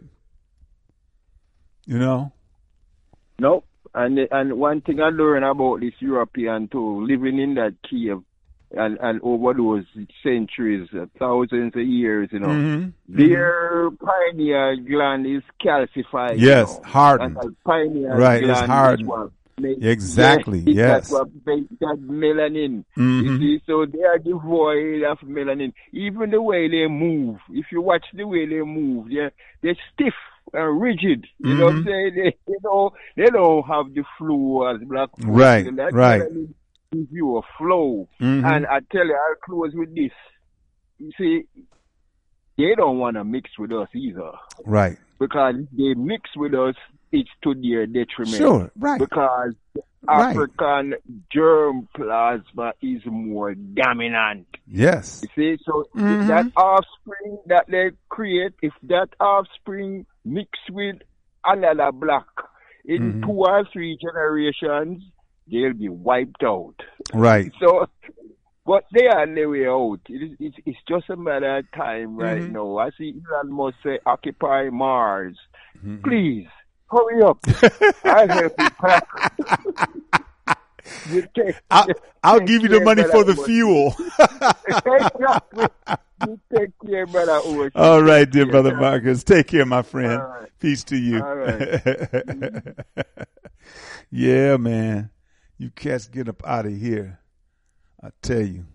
Speaker 2: you know.
Speaker 7: Nope. And and one thing I learned about this European too, living in that cave. And and over those centuries, uh, thousands of years, you know, mm-hmm. their mm-hmm. pineal gland is calcified.
Speaker 2: Yes,
Speaker 7: you know?
Speaker 2: hardened.
Speaker 7: And pineal
Speaker 2: right,
Speaker 7: gland
Speaker 2: it's hardened.
Speaker 7: Makes,
Speaker 2: exactly,
Speaker 7: yeah,
Speaker 2: yes.
Speaker 7: That's what makes that melanin.
Speaker 2: Mm-hmm.
Speaker 7: You see, so they are devoid of melanin. Even the way they move, if you watch the way they move, they're, they're stiff and rigid. You mm-hmm. know what I'm saying? They, they, don't, they don't have the flow as black folk.
Speaker 2: Right,
Speaker 7: that
Speaker 2: right.
Speaker 7: Melanin, give you a flow.
Speaker 2: Mm-hmm.
Speaker 7: And I tell you, I'll close with this. You see, they don't want to mix with us either.
Speaker 2: Right.
Speaker 7: Because if they mix with us, it's to their detriment.
Speaker 2: Sure, right.
Speaker 7: Because
Speaker 2: right.
Speaker 7: African germ plasma is more dominant.
Speaker 2: Yes.
Speaker 7: You see, so
Speaker 2: mm-hmm.
Speaker 7: if that offspring that they create, if that offspring mix with another black in
Speaker 2: mm-hmm.
Speaker 7: two or three generations, they'll be wiped out.
Speaker 2: Right.
Speaker 7: So, but they are on their way out. It is, it's, it's just a matter of time right mm-hmm. now. I see Elon Musk say, occupy Mars. Mm-hmm. Please, hurry up. I'll help you pack. You take,
Speaker 2: I'll, I'll
Speaker 7: take
Speaker 2: give you the money for the fuel.
Speaker 7: Exactly. You take care, brother. Ocean.
Speaker 2: All right, dear brother Marcus. Take care, my friend.
Speaker 7: Right.
Speaker 2: Peace to you.
Speaker 7: All right. Mm-hmm.
Speaker 2: Yeah, man. You cats get up out of here. I tell you.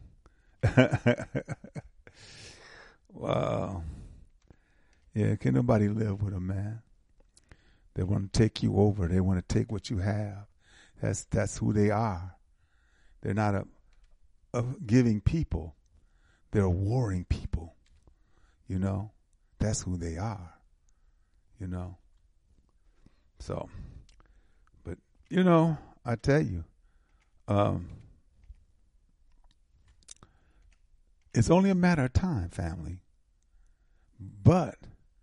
Speaker 2: Wow. Yeah, can nobody live with them, man? They want to take you over. They want to take what you have. That's that's who they are. They're not a, a giving people. They're a warring people. You know? That's who they are. You know? So, but, you know, I tell you, um, it's only a matter of time, family. But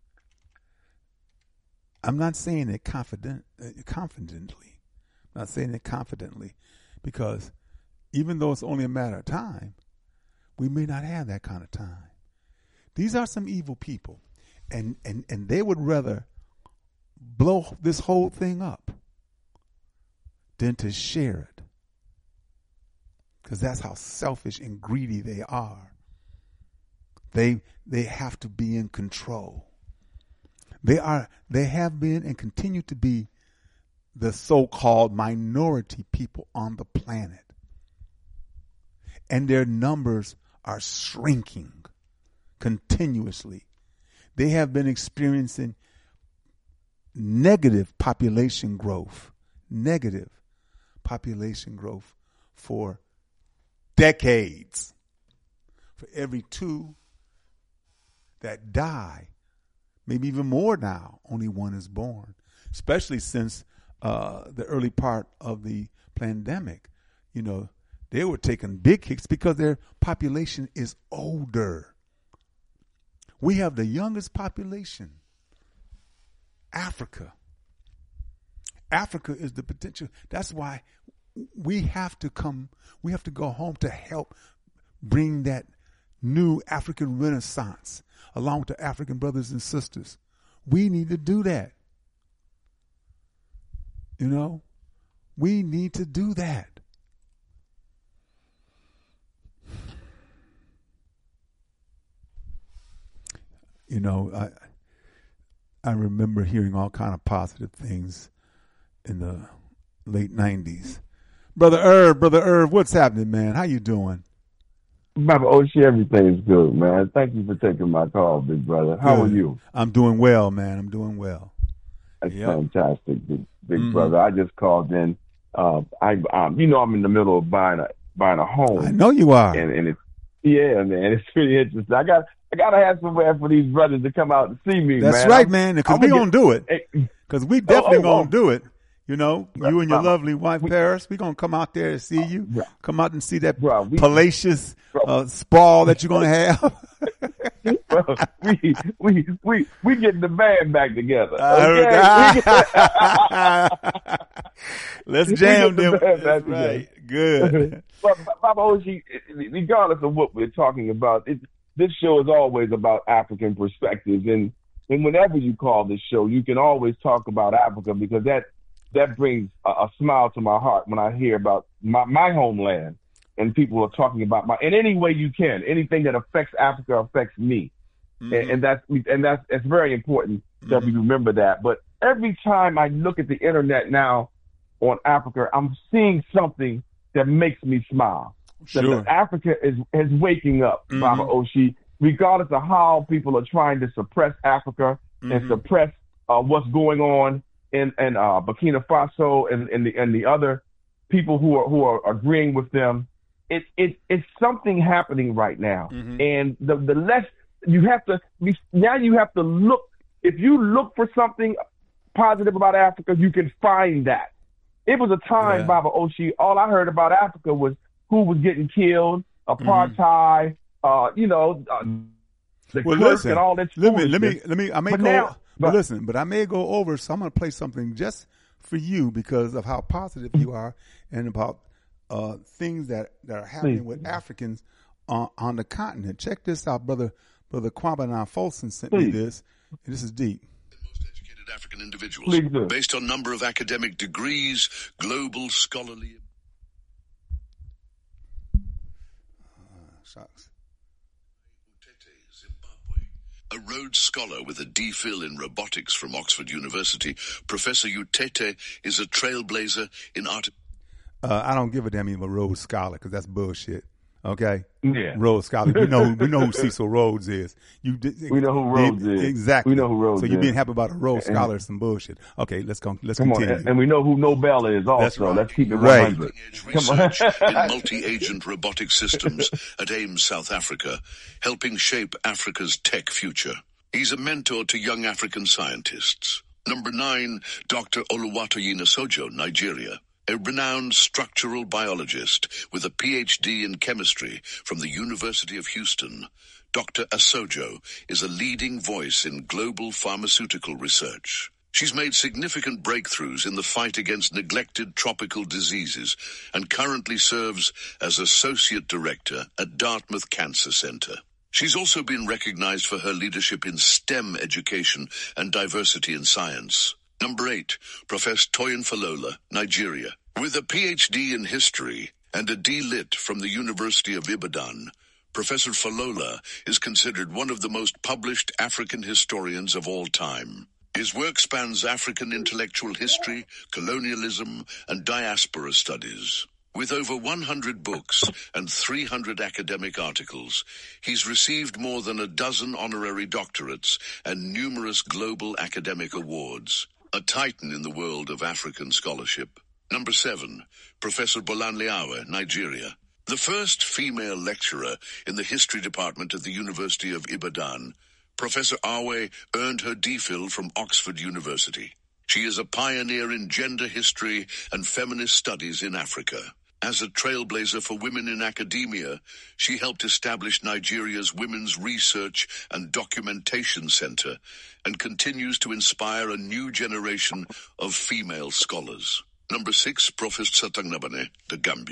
Speaker 2: I'm not saying it confident, uh, confidently. I'm not saying it confidently because even though it's only a matter of time, we may not have that kind of time. These are some evil people, and, and, and they would rather blow this whole thing up than to share it. Because that's how selfish and greedy they are. They they have to be in control. They are they have been and continue to be the so-called minority people on the planet. And their numbers are shrinking continuously. They have been experiencing negative population growth, negative population growth for decades. For every two that die, maybe even more now, only one is born, especially since uh, the early part of the pandemic. You know, they were taking big hits because their population is older. We have the youngest population. Africa. Africa is the potential. That's why we have to come, we have to go home to help bring that new African renaissance along with the African brothers and sisters. We need to do that. You know, we need to do that. You know, I I remember hearing all kind of positive things in the late nineties. Brother Irv, Brother Irv, what's happening, man? How you doing?
Speaker 8: Baba Oshi, everything's good, man. Thank you for taking my call, big brother. How good. Are you?
Speaker 2: I'm doing well, man. I'm doing well.
Speaker 8: That's
Speaker 2: yep.
Speaker 8: fantastic, big, big
Speaker 2: mm-hmm.
Speaker 8: brother. I just called in. Uh, I, um, you know, I'm in the middle of buying a buying a home.
Speaker 2: I know you are.
Speaker 8: And, and it's yeah, man. It's pretty interesting. I got I gotta have somewhere for these brothers to come out and see me.
Speaker 2: That's
Speaker 8: man.
Speaker 2: right,
Speaker 8: I'm,
Speaker 2: man. Because we gonna do it. Because we definitely oh, oh, gonna oh. do it. You know,
Speaker 8: bro,
Speaker 2: you and your
Speaker 8: bro,
Speaker 2: lovely wife,
Speaker 8: we,
Speaker 2: Paris, we're going to come out there and see you.
Speaker 8: Bro,
Speaker 2: come out and see that
Speaker 8: bro, we,
Speaker 2: palatious uh, sprawl that you're going to have.
Speaker 8: Bro, we, we, we, we getting the band back together.
Speaker 2: Okay?
Speaker 8: Uh,
Speaker 2: Let's jam them. The That's right. Good.
Speaker 8: But, Baba Oshi, regardless of what we're talking about, it, this show is always about African perspectives. And, and whenever you call this show, you can always talk about Africa because that that brings a, a smile to my heart when I hear about my, my homeland and people are talking about my, in any way you can, anything that affects Africa affects me. Mm-hmm. And, and that's, and that's, it's very important mm-hmm. that we remember that. But every time I look at the internet now on Africa, I'm seeing something that makes me smile.
Speaker 2: Sure.
Speaker 8: That Africa is, is waking up, mm-hmm. Baba Oshi, regardless of how people are trying to suppress Africa mm-hmm. and suppress uh, what's going on in, in uh, Burkina Faso and, and the and the other people who are who are agreeing with them. It it it's something happening right now, mm-hmm. and the the less you have to now you have to look. If you look for something positive about Africa, you can find that. It was a time, yeah. Baba Oshi, all I heard about Africa was who was getting killed, apartheid, mm-hmm. uh, you know, uh, the
Speaker 2: well,
Speaker 8: clerk
Speaker 2: listen,
Speaker 8: and all that.
Speaker 2: Let me, let me, let me, I may
Speaker 8: but
Speaker 2: go,
Speaker 8: now,
Speaker 2: but listen, but I may go over, so I'm going to play something just for you because of how positive you are and about uh, things that, that are happening
Speaker 8: please.
Speaker 2: with Africans on, on the continent. Check this out, brother, brother Kwabena Folsom sent
Speaker 8: please.
Speaker 2: me this, and this is deep.
Speaker 9: African individuals based on number of academic degrees, global scholarly.
Speaker 2: Uh, shucks.
Speaker 9: Zimbabwe. A Rhodes Scholar with a D Phil in robotics from Oxford University, Professor Utete is a trailblazer in art.
Speaker 2: Uh, I don't give a damn if a Rhodes Scholar because that's bullshit. Okay,
Speaker 8: yeah,
Speaker 2: Rhodes Scholar. We know we know who Cecil Rhodes is. You
Speaker 8: we know who Rhodes
Speaker 2: they,
Speaker 8: is
Speaker 2: exactly.
Speaker 8: We know who Rhodes
Speaker 2: so
Speaker 8: is.
Speaker 2: So you being happy about a Rhodes Scholar is some bullshit. Okay, let's go. Let's
Speaker 8: Come
Speaker 2: continue.
Speaker 8: On. And we know who Nobel is also.
Speaker 2: That's right.
Speaker 8: Let's keep it
Speaker 2: right.
Speaker 8: one hundred.
Speaker 9: Research in multi-agent robotic systems at AIM South Africa, helping shape Africa's tech future. He's a mentor to young African scientists. Number nine, Doctor Oluwatoyin Asojo, Nigeria. A renowned structural biologist with a P H D in chemistry from the University of Houston, Doctor Asojo is a leading voice in global pharmaceutical research. She's made significant breakthroughs in the fight against neglected tropical diseases and currently serves as Associate Director at Dartmouth Cancer Center. She's also been recognized for her leadership in STEM education and diversity in science. Number eight, Professor Toyin Falola, Nigeria. With a P H D in history and a D Lit from the University of Ibadan, Professor Falola is considered one of the most published African historians of all time. His work spans African intellectual history, colonialism, and diaspora studies. With over one hundred books and three hundred academic articles, he's received more than a dozen honorary doctorates and numerous global academic awards. A titan in the world of African scholarship. Number seven, Professor Bolanle Awe, Nigeria. The first female lecturer in the history department at the University of Ibadan, Professor Awe earned her D Phil from Oxford University. She is a pioneer in gender history and feminist studies in Africa. As a trailblazer for women in academia, she helped establish Nigeria's Women's Research and Documentation Center and continues to inspire a new generation of female scholars. Number six, Professor Satangnabane, The Gambia.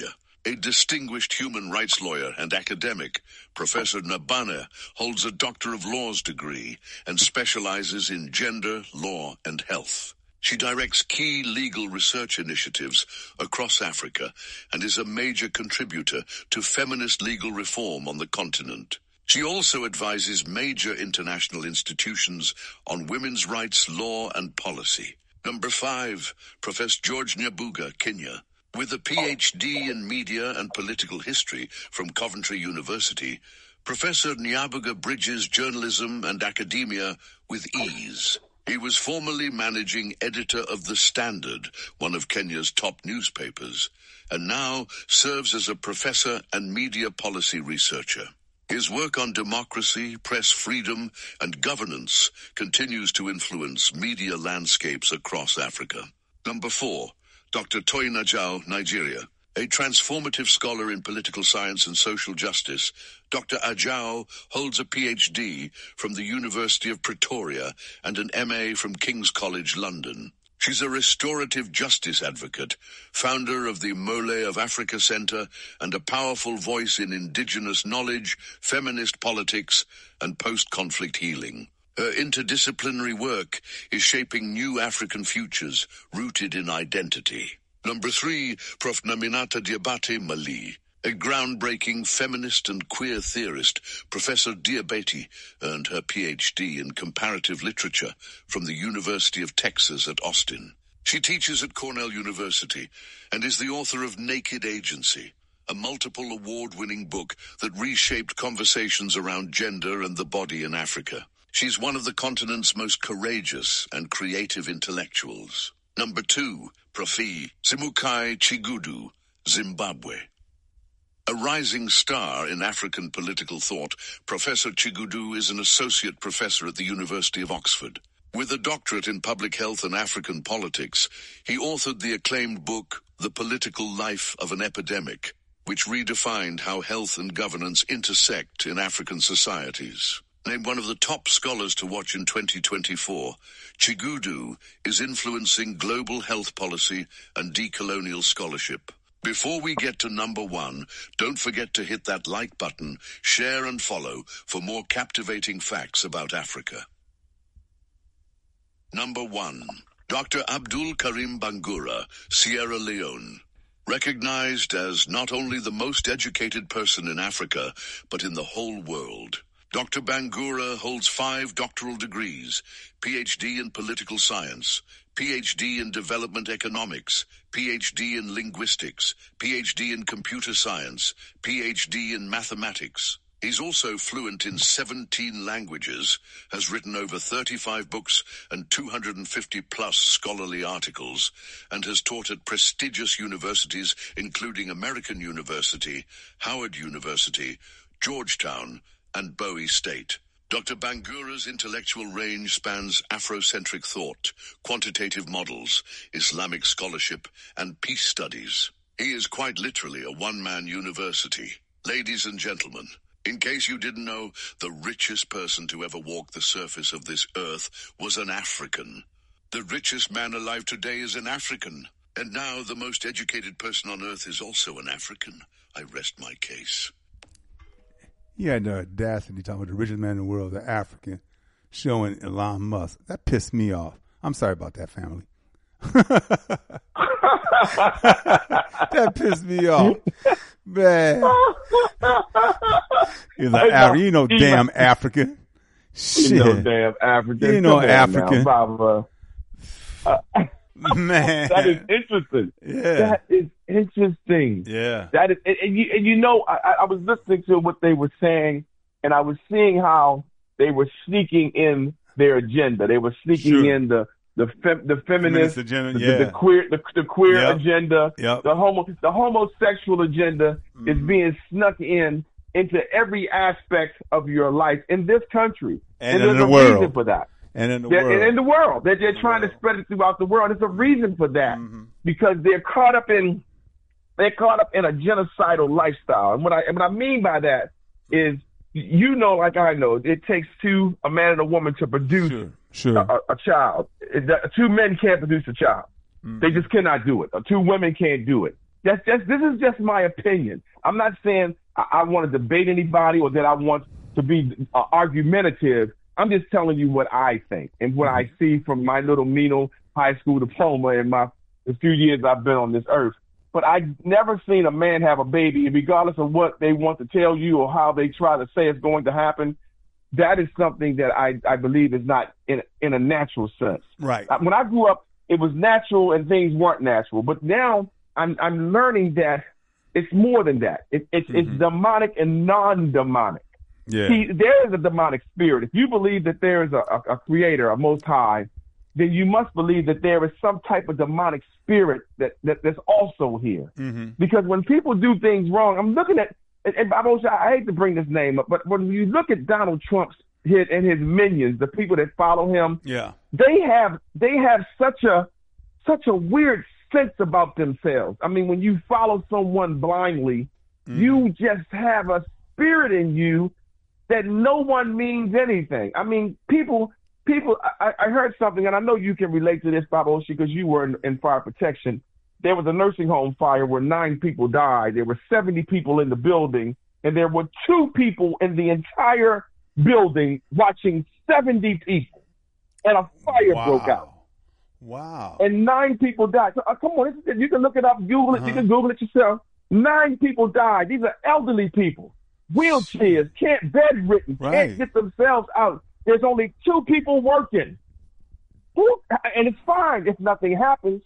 Speaker 9: A distinguished human rights lawyer and academic, Professor Nabane holds a Doctor of Laws degree and specializes in gender, law, and health. She directs key legal research initiatives across Africa and is a major contributor to feminist legal reform on the continent. She also advises major international institutions on women's rights, law, and policy. Number five, Professor George Nyabuga, Kenya. With a P H D in media and political history from Coventry University, Professor Nyabuga bridges journalism and academia with ease. He was formerly managing editor of The Standard, one of Kenya's top newspapers, and now serves as a professor and media policy researcher. His work on democracy, press freedom, and governance continues to influence media landscapes across Africa. Number four, Doctor Toyin Ajao, Nigeria. A transformative scholar in political science and social justice, Doctor Ajao holds a P H D from the University of Pretoria and an M A from King's College London. She's a restorative justice advocate, founder of the Mole of Africa Center, and a powerful voice in indigenous knowledge, feminist politics, and post-conflict healing. Her interdisciplinary work is shaping new African futures rooted in identity. Number three, Professor Naminata Diabate Mali. A groundbreaking feminist and queer theorist, Professor Diabate earned her P H D in comparative literature from the University of Texas at Austin. She teaches at Cornell University and is the author of Naked Agency, a multiple award-winning book that reshaped conversations around gender and the body in Africa. She's one of the continent's most courageous and creative intellectuals. Number two, Professor Simukai Chigudu, Zimbabwe. A rising star in African political thought, Professor Chigudu is an associate professor at the University of Oxford. With a doctorate in public health and African politics, he authored the acclaimed book, The Political Life of an Epidemic, which redefined how health and governance intersect in African societies. Named one of the top scholars to watch in twenty twenty-four, Chigudu is influencing global health policy and decolonial scholarship. Before we get to number one, don't forget to hit that like button, share and follow for more captivating facts about Africa. Number one, Doctor Abdul Karim Bangura, Sierra Leone. Recognized as not only the most educated person in Africa, but in the whole world. Doctor Bangura holds five doctoral degrees, P H D in political science, P H D in development economics, P H D in linguistics, P H D in computer science, P H D in mathematics. He's also fluent in seventeen languages, has written over thirty-five books and two hundred fifty plus scholarly articles, and has taught at prestigious universities including American University, Howard University, Georgetown, and Bowie State. Doctor Bangura's intellectual range spans Afrocentric thought, quantitative models, Islamic scholarship, and peace studies. He is quite literally a one-man university. Ladies and gentlemen, in case you didn't know, the richest person to ever walk the surface of this earth was an African. The richest man alive today is an African. And now the most educated person on earth is also an African. I rest my case.
Speaker 2: He had the audacity talking about the richest man in the world, the African, showing Elon Musk. That pissed me off. I'm sorry about that, family. That pissed me off. Man. He's like, Af- you know, damn African. Shit.
Speaker 8: You know, damn African.
Speaker 2: You know, African.
Speaker 8: Now, uh,
Speaker 2: Man.
Speaker 8: That is interesting.
Speaker 2: Yeah.
Speaker 8: That is interesting.
Speaker 2: Yeah.
Speaker 8: That is, and, and you, and you know, I, I was listening to what they were saying, and I was seeing how they were sneaking in their agenda. They were sneaking
Speaker 2: Sure.
Speaker 8: in the the fem, the feminist,
Speaker 2: Feminist agenda,
Speaker 8: the,
Speaker 2: yeah.
Speaker 8: the, the queer, the, the queer
Speaker 2: Yep.
Speaker 8: agenda,
Speaker 2: Yep.
Speaker 8: the homo, the homosexual agenda
Speaker 2: Mm-hmm.
Speaker 8: is being snuck in into every aspect of your life in this country,
Speaker 2: And in
Speaker 8: there's
Speaker 2: the
Speaker 8: a
Speaker 2: world.
Speaker 8: reason for that.
Speaker 2: And in the
Speaker 8: They're,
Speaker 2: world.
Speaker 8: and in the world. They're, they're trying to spread it throughout the world. There's a reason for that.
Speaker 2: Mm-hmm.
Speaker 8: Because they're caught up in they're caught up in a genocidal lifestyle. And what I and what I mean by that is, you know, like I know, it takes two, a man and a woman, to produce
Speaker 2: Sure. Sure.
Speaker 8: a, a child. It, two men can't produce a child.
Speaker 2: Mm-hmm.
Speaker 8: They just cannot do it. Or two women can't do it. That's just, this is just my opinion. I'm not saying I, I want to debate anybody or that I want to be uh, argumentative. I'm just telling you what I think and what I see from my little Mino high school diploma in my the few years I've been on this earth. But I've never seen a man have a baby, and regardless of what they want to tell you or how they try to say it's going to happen, that is something that I, I believe is not in, in a natural sense.
Speaker 2: Right.
Speaker 8: When I grew up, it was natural and things weren't natural. But now I'm I'm learning that it's more than that. It, it's mm-hmm. it's demonic and non-demonic.
Speaker 2: Yeah.
Speaker 8: See, there is a demonic spirit. If you believe that there is a, a, a creator, a most high, then you must believe that there is some type of demonic spirit that, that that's also here.
Speaker 2: Mm-hmm.
Speaker 8: Because when people do things wrong, I'm looking at, and, and I, I hate to bring this name up, but when you look at Donald Trump's his, and his minions, the people that follow him,
Speaker 2: yeah,
Speaker 8: they have they have such a such a weird sense about themselves. I mean, when you follow someone blindly, mm-hmm. you just have a spirit in you that no one means anything. I mean, people. People, I, I heard something, and I know you can relate to this, Bob Oshie, because you were in, in fire protection. There was a nursing home fire where nine people died. There were seventy people in the building, and there were two people in the entire building watching seventy people, and a fire
Speaker 2: wow.
Speaker 8: broke out.
Speaker 2: Wow.
Speaker 8: And nine people died. So, uh, come on, you can look it up, Google it, uh-huh. you can Google it yourself. Nine people died. These are elderly people, wheelchairs, can't bedridden,
Speaker 2: right.
Speaker 8: can't get themselves out. There's only two people working. Who, and it's fine if nothing happens.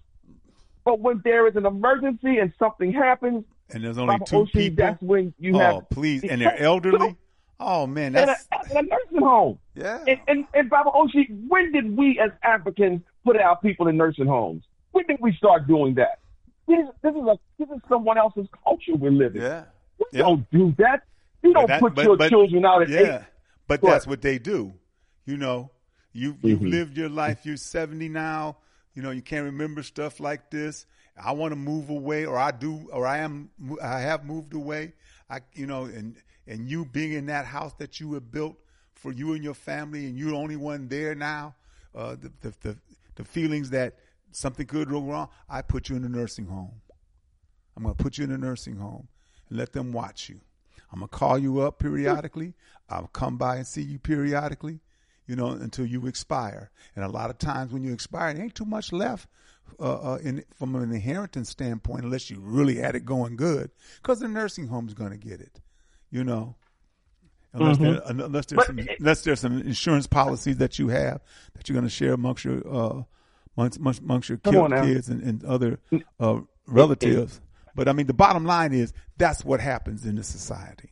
Speaker 8: But when there is an emergency and something happens,
Speaker 2: and there's only
Speaker 8: Baba
Speaker 2: two
Speaker 8: Oshie,
Speaker 2: people,
Speaker 8: that's when you
Speaker 2: oh,
Speaker 8: have.
Speaker 2: Oh, please. And they're elderly? Oh, man. That's
Speaker 8: in a, in a nursing home.
Speaker 2: Yeah.
Speaker 8: And, and, and Baba Oshie, when did we as Africans put our people in nursing homes? When did we start doing that? This, this, is, a, this is someone else's culture we're living.
Speaker 2: Yeah.
Speaker 8: We
Speaker 2: yeah.
Speaker 8: don't do that. You don't
Speaker 2: that,
Speaker 8: put
Speaker 2: but,
Speaker 8: your
Speaker 2: but,
Speaker 8: children out at
Speaker 2: yeah.
Speaker 8: eight.
Speaker 2: But
Speaker 8: What?
Speaker 2: That's what they do. You know, you, you've
Speaker 8: mm-hmm.
Speaker 2: lived your life. You're seventy now. You know, you can't remember stuff like this. I want to move away, or I do, or I am, I have moved away. I, you know, and and you being in that house that you have built for you and your family, and you're the only one there now. Uh, the, the the the feelings that something could go wrong. I put you in a nursing home. I'm gonna put you in a nursing home and let them watch you. I'm gonna call you up periodically. I'll come by and see you periodically. You know, until you expire. And a lot of times when you expire, there ain't too much left uh, uh, in, from an inheritance standpoint, unless you really had it going good, because the nursing home's going to get it, you know, unless,
Speaker 8: mm-hmm.
Speaker 2: there, unless, there's some, unless there's some insurance policies that you have that you're going to share amongst your, uh, amongst, amongst your kid, kids and, and other uh, relatives. But, I mean, the bottom line is that's what happens in this society.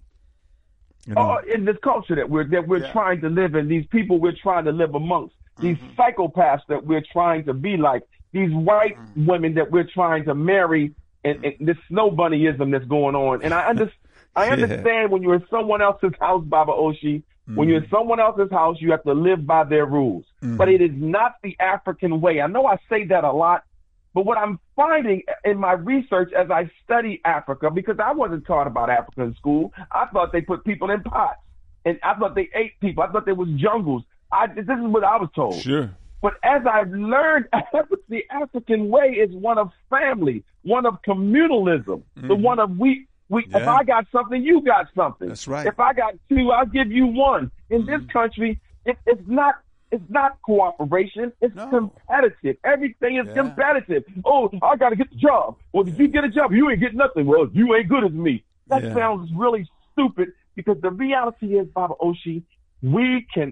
Speaker 2: You know?
Speaker 8: Oh, in this culture that we're that we're
Speaker 2: yeah.
Speaker 8: trying to live in, these people we're trying to live amongst, these mm-hmm. psychopaths that we're trying to be like, these white mm-hmm. women that we're trying to marry, and, and this snow bunnyism that's going on. And I understand, I understand
Speaker 2: yeah.
Speaker 8: when you're in someone else's house, Baba Oshie, mm-hmm. when you're in someone else's house, you have to live by their rules. Mm-hmm. But it is not the African way. I know I say that a lot. But what I'm finding in my research as I study Africa, because I wasn't taught about Africa in school, I thought they put people in pots, and I thought they ate people. I thought there was jungles. I, this is what I was told.
Speaker 2: Sure.
Speaker 8: But as I've learned, the African way is one of family, one of communalism, mm-hmm. the one of we. we
Speaker 2: yeah.
Speaker 8: If I got something, you got something.
Speaker 2: That's right.
Speaker 8: If I got two, I'll give you one. In mm-hmm. this country, it, it's not. It's not cooperation. It's
Speaker 2: no.
Speaker 8: competitive. Everything is
Speaker 2: yeah.
Speaker 8: competitive. Oh, I got to get the job. Well, if you get a job, you ain't get nothing. Well, you ain't good as me. That
Speaker 2: yeah.
Speaker 8: sounds really stupid because the reality is, Baba Oshie, we can.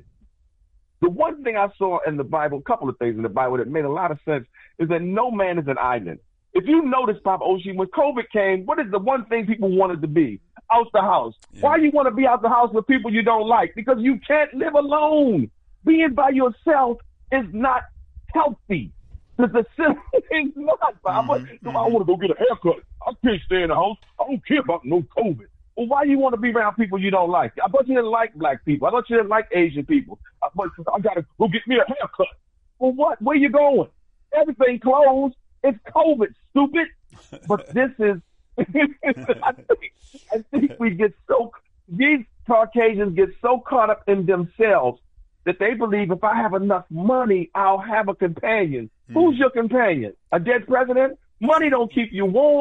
Speaker 8: The one thing I saw in the Bible, a couple of things in the Bible that made a lot of sense, is that no man is an island. If you notice, Baba Oshie, when COVID came, what is the one thing people wanted to be? Out the house. Yeah. Why you want to be out the house with people you don't like? Because you can't live alone. Being by yourself is not healthy. The facility is not. Mm-hmm. I, mm-hmm. I want to go get a haircut. I can't stay in the house. I don't care about no COVID. Well, why do you want to be around people you don't like? I thought you didn't like black people. I thought you didn't like Asian people. I, but I got to go get me a haircut. Well, what? Where you going? Everything closed. It's COVID, stupid. But this is, I, think, I think we get so, these Caucasians get so caught up in themselves that they believe if I have enough money, I'll have a companion. Mm. Who's your companion? A dead president? Money don't keep you warm.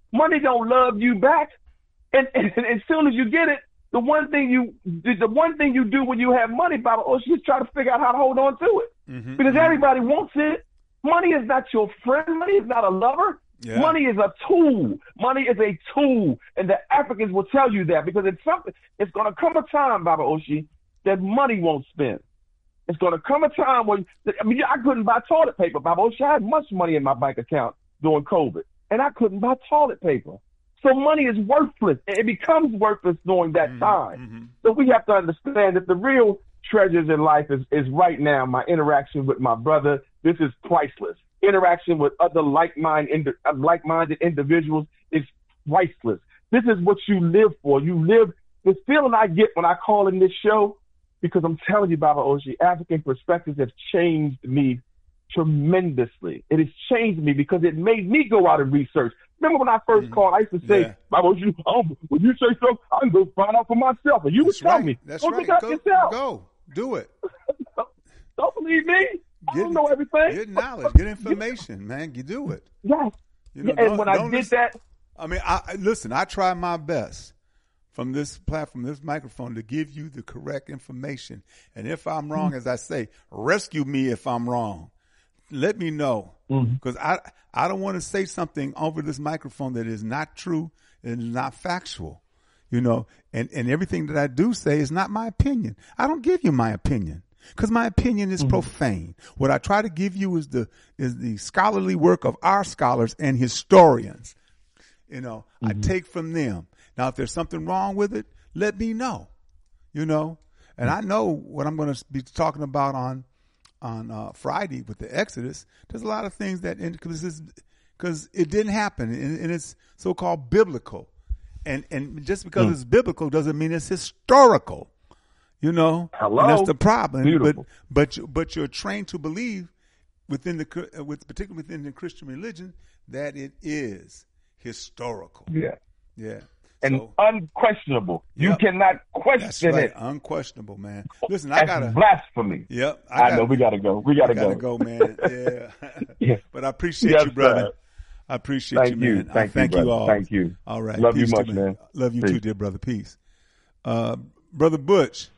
Speaker 8: Money don't love you back. And, and, and as soon as you get it, the one thing you the, the one thing you do when you have money, Baba Oshi, is try to figure out how to hold on to it. Mm-hmm, because mm-hmm. everybody wants it. Money is not your friend. Money is not a lover. Yeah. Money is a tool. Money is a tool. And the Africans will tell you that because it's something. It's going to come a time, Baba Oshi, that money won't spend. It's going to come a time when, I mean, I couldn't buy toilet paper, Baba Oshi. I had much money in my bank account during COVID, and I couldn't buy toilet paper. So money is worthless. It becomes worthless during that mm-hmm, time. Mm-hmm. So we have to understand that the real treasures in life is, is right now my interaction with my brother. This is priceless. Interaction with other like-minded, like-minded individuals is priceless. This is what you live for. You live, the feeling I get when I call in this show, because I'm telling you, Baba Oshi, African perspectives have changed me tremendously. It has changed me because it made me go out and research. Remember when I first mm-hmm. called, I used to say, yeah. Baba Oshi, um, when you say something, I can go find out for myself. And you would tell
Speaker 2: right.
Speaker 8: me,
Speaker 2: That's
Speaker 8: go
Speaker 2: right.
Speaker 8: look up
Speaker 2: go,
Speaker 8: yourself.
Speaker 2: Go, do it.
Speaker 8: don't, don't believe me. I
Speaker 2: get,
Speaker 8: don't know everything.
Speaker 2: Get knowledge, get information, man. You do it.
Speaker 8: Yes.
Speaker 2: You know,
Speaker 8: yeah, and when I did
Speaker 2: listen,
Speaker 8: that.
Speaker 2: I mean, I listen, I try my best from this platform, this microphone, to give you the correct information. And if I'm wrong, mm-hmm. as I say, rescue me if I'm wrong. Let me know. Because mm-hmm. I, I don't want to say something over this microphone that is not true and is not factual. You know, and, and everything that I do say is not my opinion. I don't give you my opinion because my opinion is mm-hmm. profane. What I try to give you is the is the scholarly work of our scholars and historians. You know, mm-hmm. I take from them. Now, if there's something wrong with it, let me know. You know, and I know what I'm going to be talking about on on uh, Friday with the Exodus. There's a lot of things that because because it didn't happen, and, and it's so-called biblical. And and just because mm. it's biblical doesn't mean it's historical, you know.
Speaker 8: Hello,
Speaker 2: and that's the problem.
Speaker 8: Beautiful.
Speaker 2: But but but you're trained to believe within the with particularly within the Christian religion that it is historical.
Speaker 8: Yeah,
Speaker 2: yeah,
Speaker 8: and
Speaker 2: so,
Speaker 8: unquestionable. You
Speaker 2: yep.
Speaker 8: cannot question
Speaker 2: right.
Speaker 8: it.
Speaker 2: Unquestionable, man. Listen,
Speaker 8: that's
Speaker 2: I gotta
Speaker 8: blasphemy.
Speaker 2: Yep,
Speaker 8: I, I gotta, know. We gotta go. We gotta,
Speaker 2: gotta
Speaker 8: go.
Speaker 2: go, man. Yeah,
Speaker 8: yeah.
Speaker 2: But I appreciate
Speaker 8: yes,
Speaker 2: you, brother.
Speaker 8: sir.
Speaker 2: I appreciate
Speaker 8: thank
Speaker 2: you, man.
Speaker 8: You. Thank,
Speaker 2: thank
Speaker 8: you,
Speaker 2: you all.
Speaker 8: Thank you.
Speaker 2: All right.
Speaker 8: Love
Speaker 2: Peace
Speaker 8: you much,
Speaker 2: me.
Speaker 8: man.
Speaker 2: Love you
Speaker 8: Peace.
Speaker 2: too, dear brother. Peace. Uh, Brother Butch.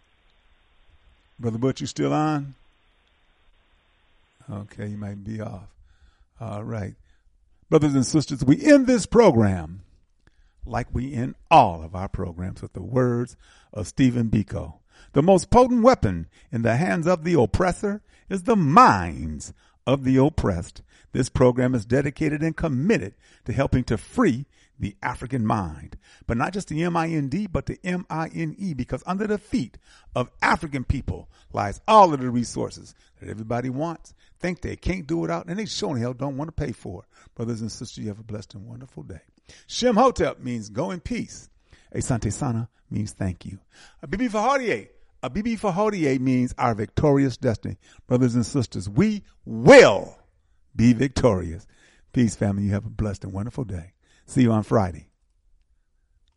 Speaker 2: Brother Butch, you still on? Okay, you might be off. All right. Brothers and sisters, we end this program like we end all of our programs with the words of Stephen Biko. The most potent weapon in the hands of the oppressor is the minds of the oppressed. This program is dedicated and committed to helping to free the African mind, but not just the M I N D, but the M I N E, because under the feet of African people lies all of the resources that everybody wants, think they can't do without, and they sure in hell don't want to pay for. Brothers and sisters, you have a blessed and wonderful day. Shem Hotep means go in peace. Asante Sana means thank you. Abibi Fahodie. Abibi Fahodie means our victorious destiny. Brothers and sisters, we will be victorious. Peace, family. You have a blessed and wonderful day. See you on Friday.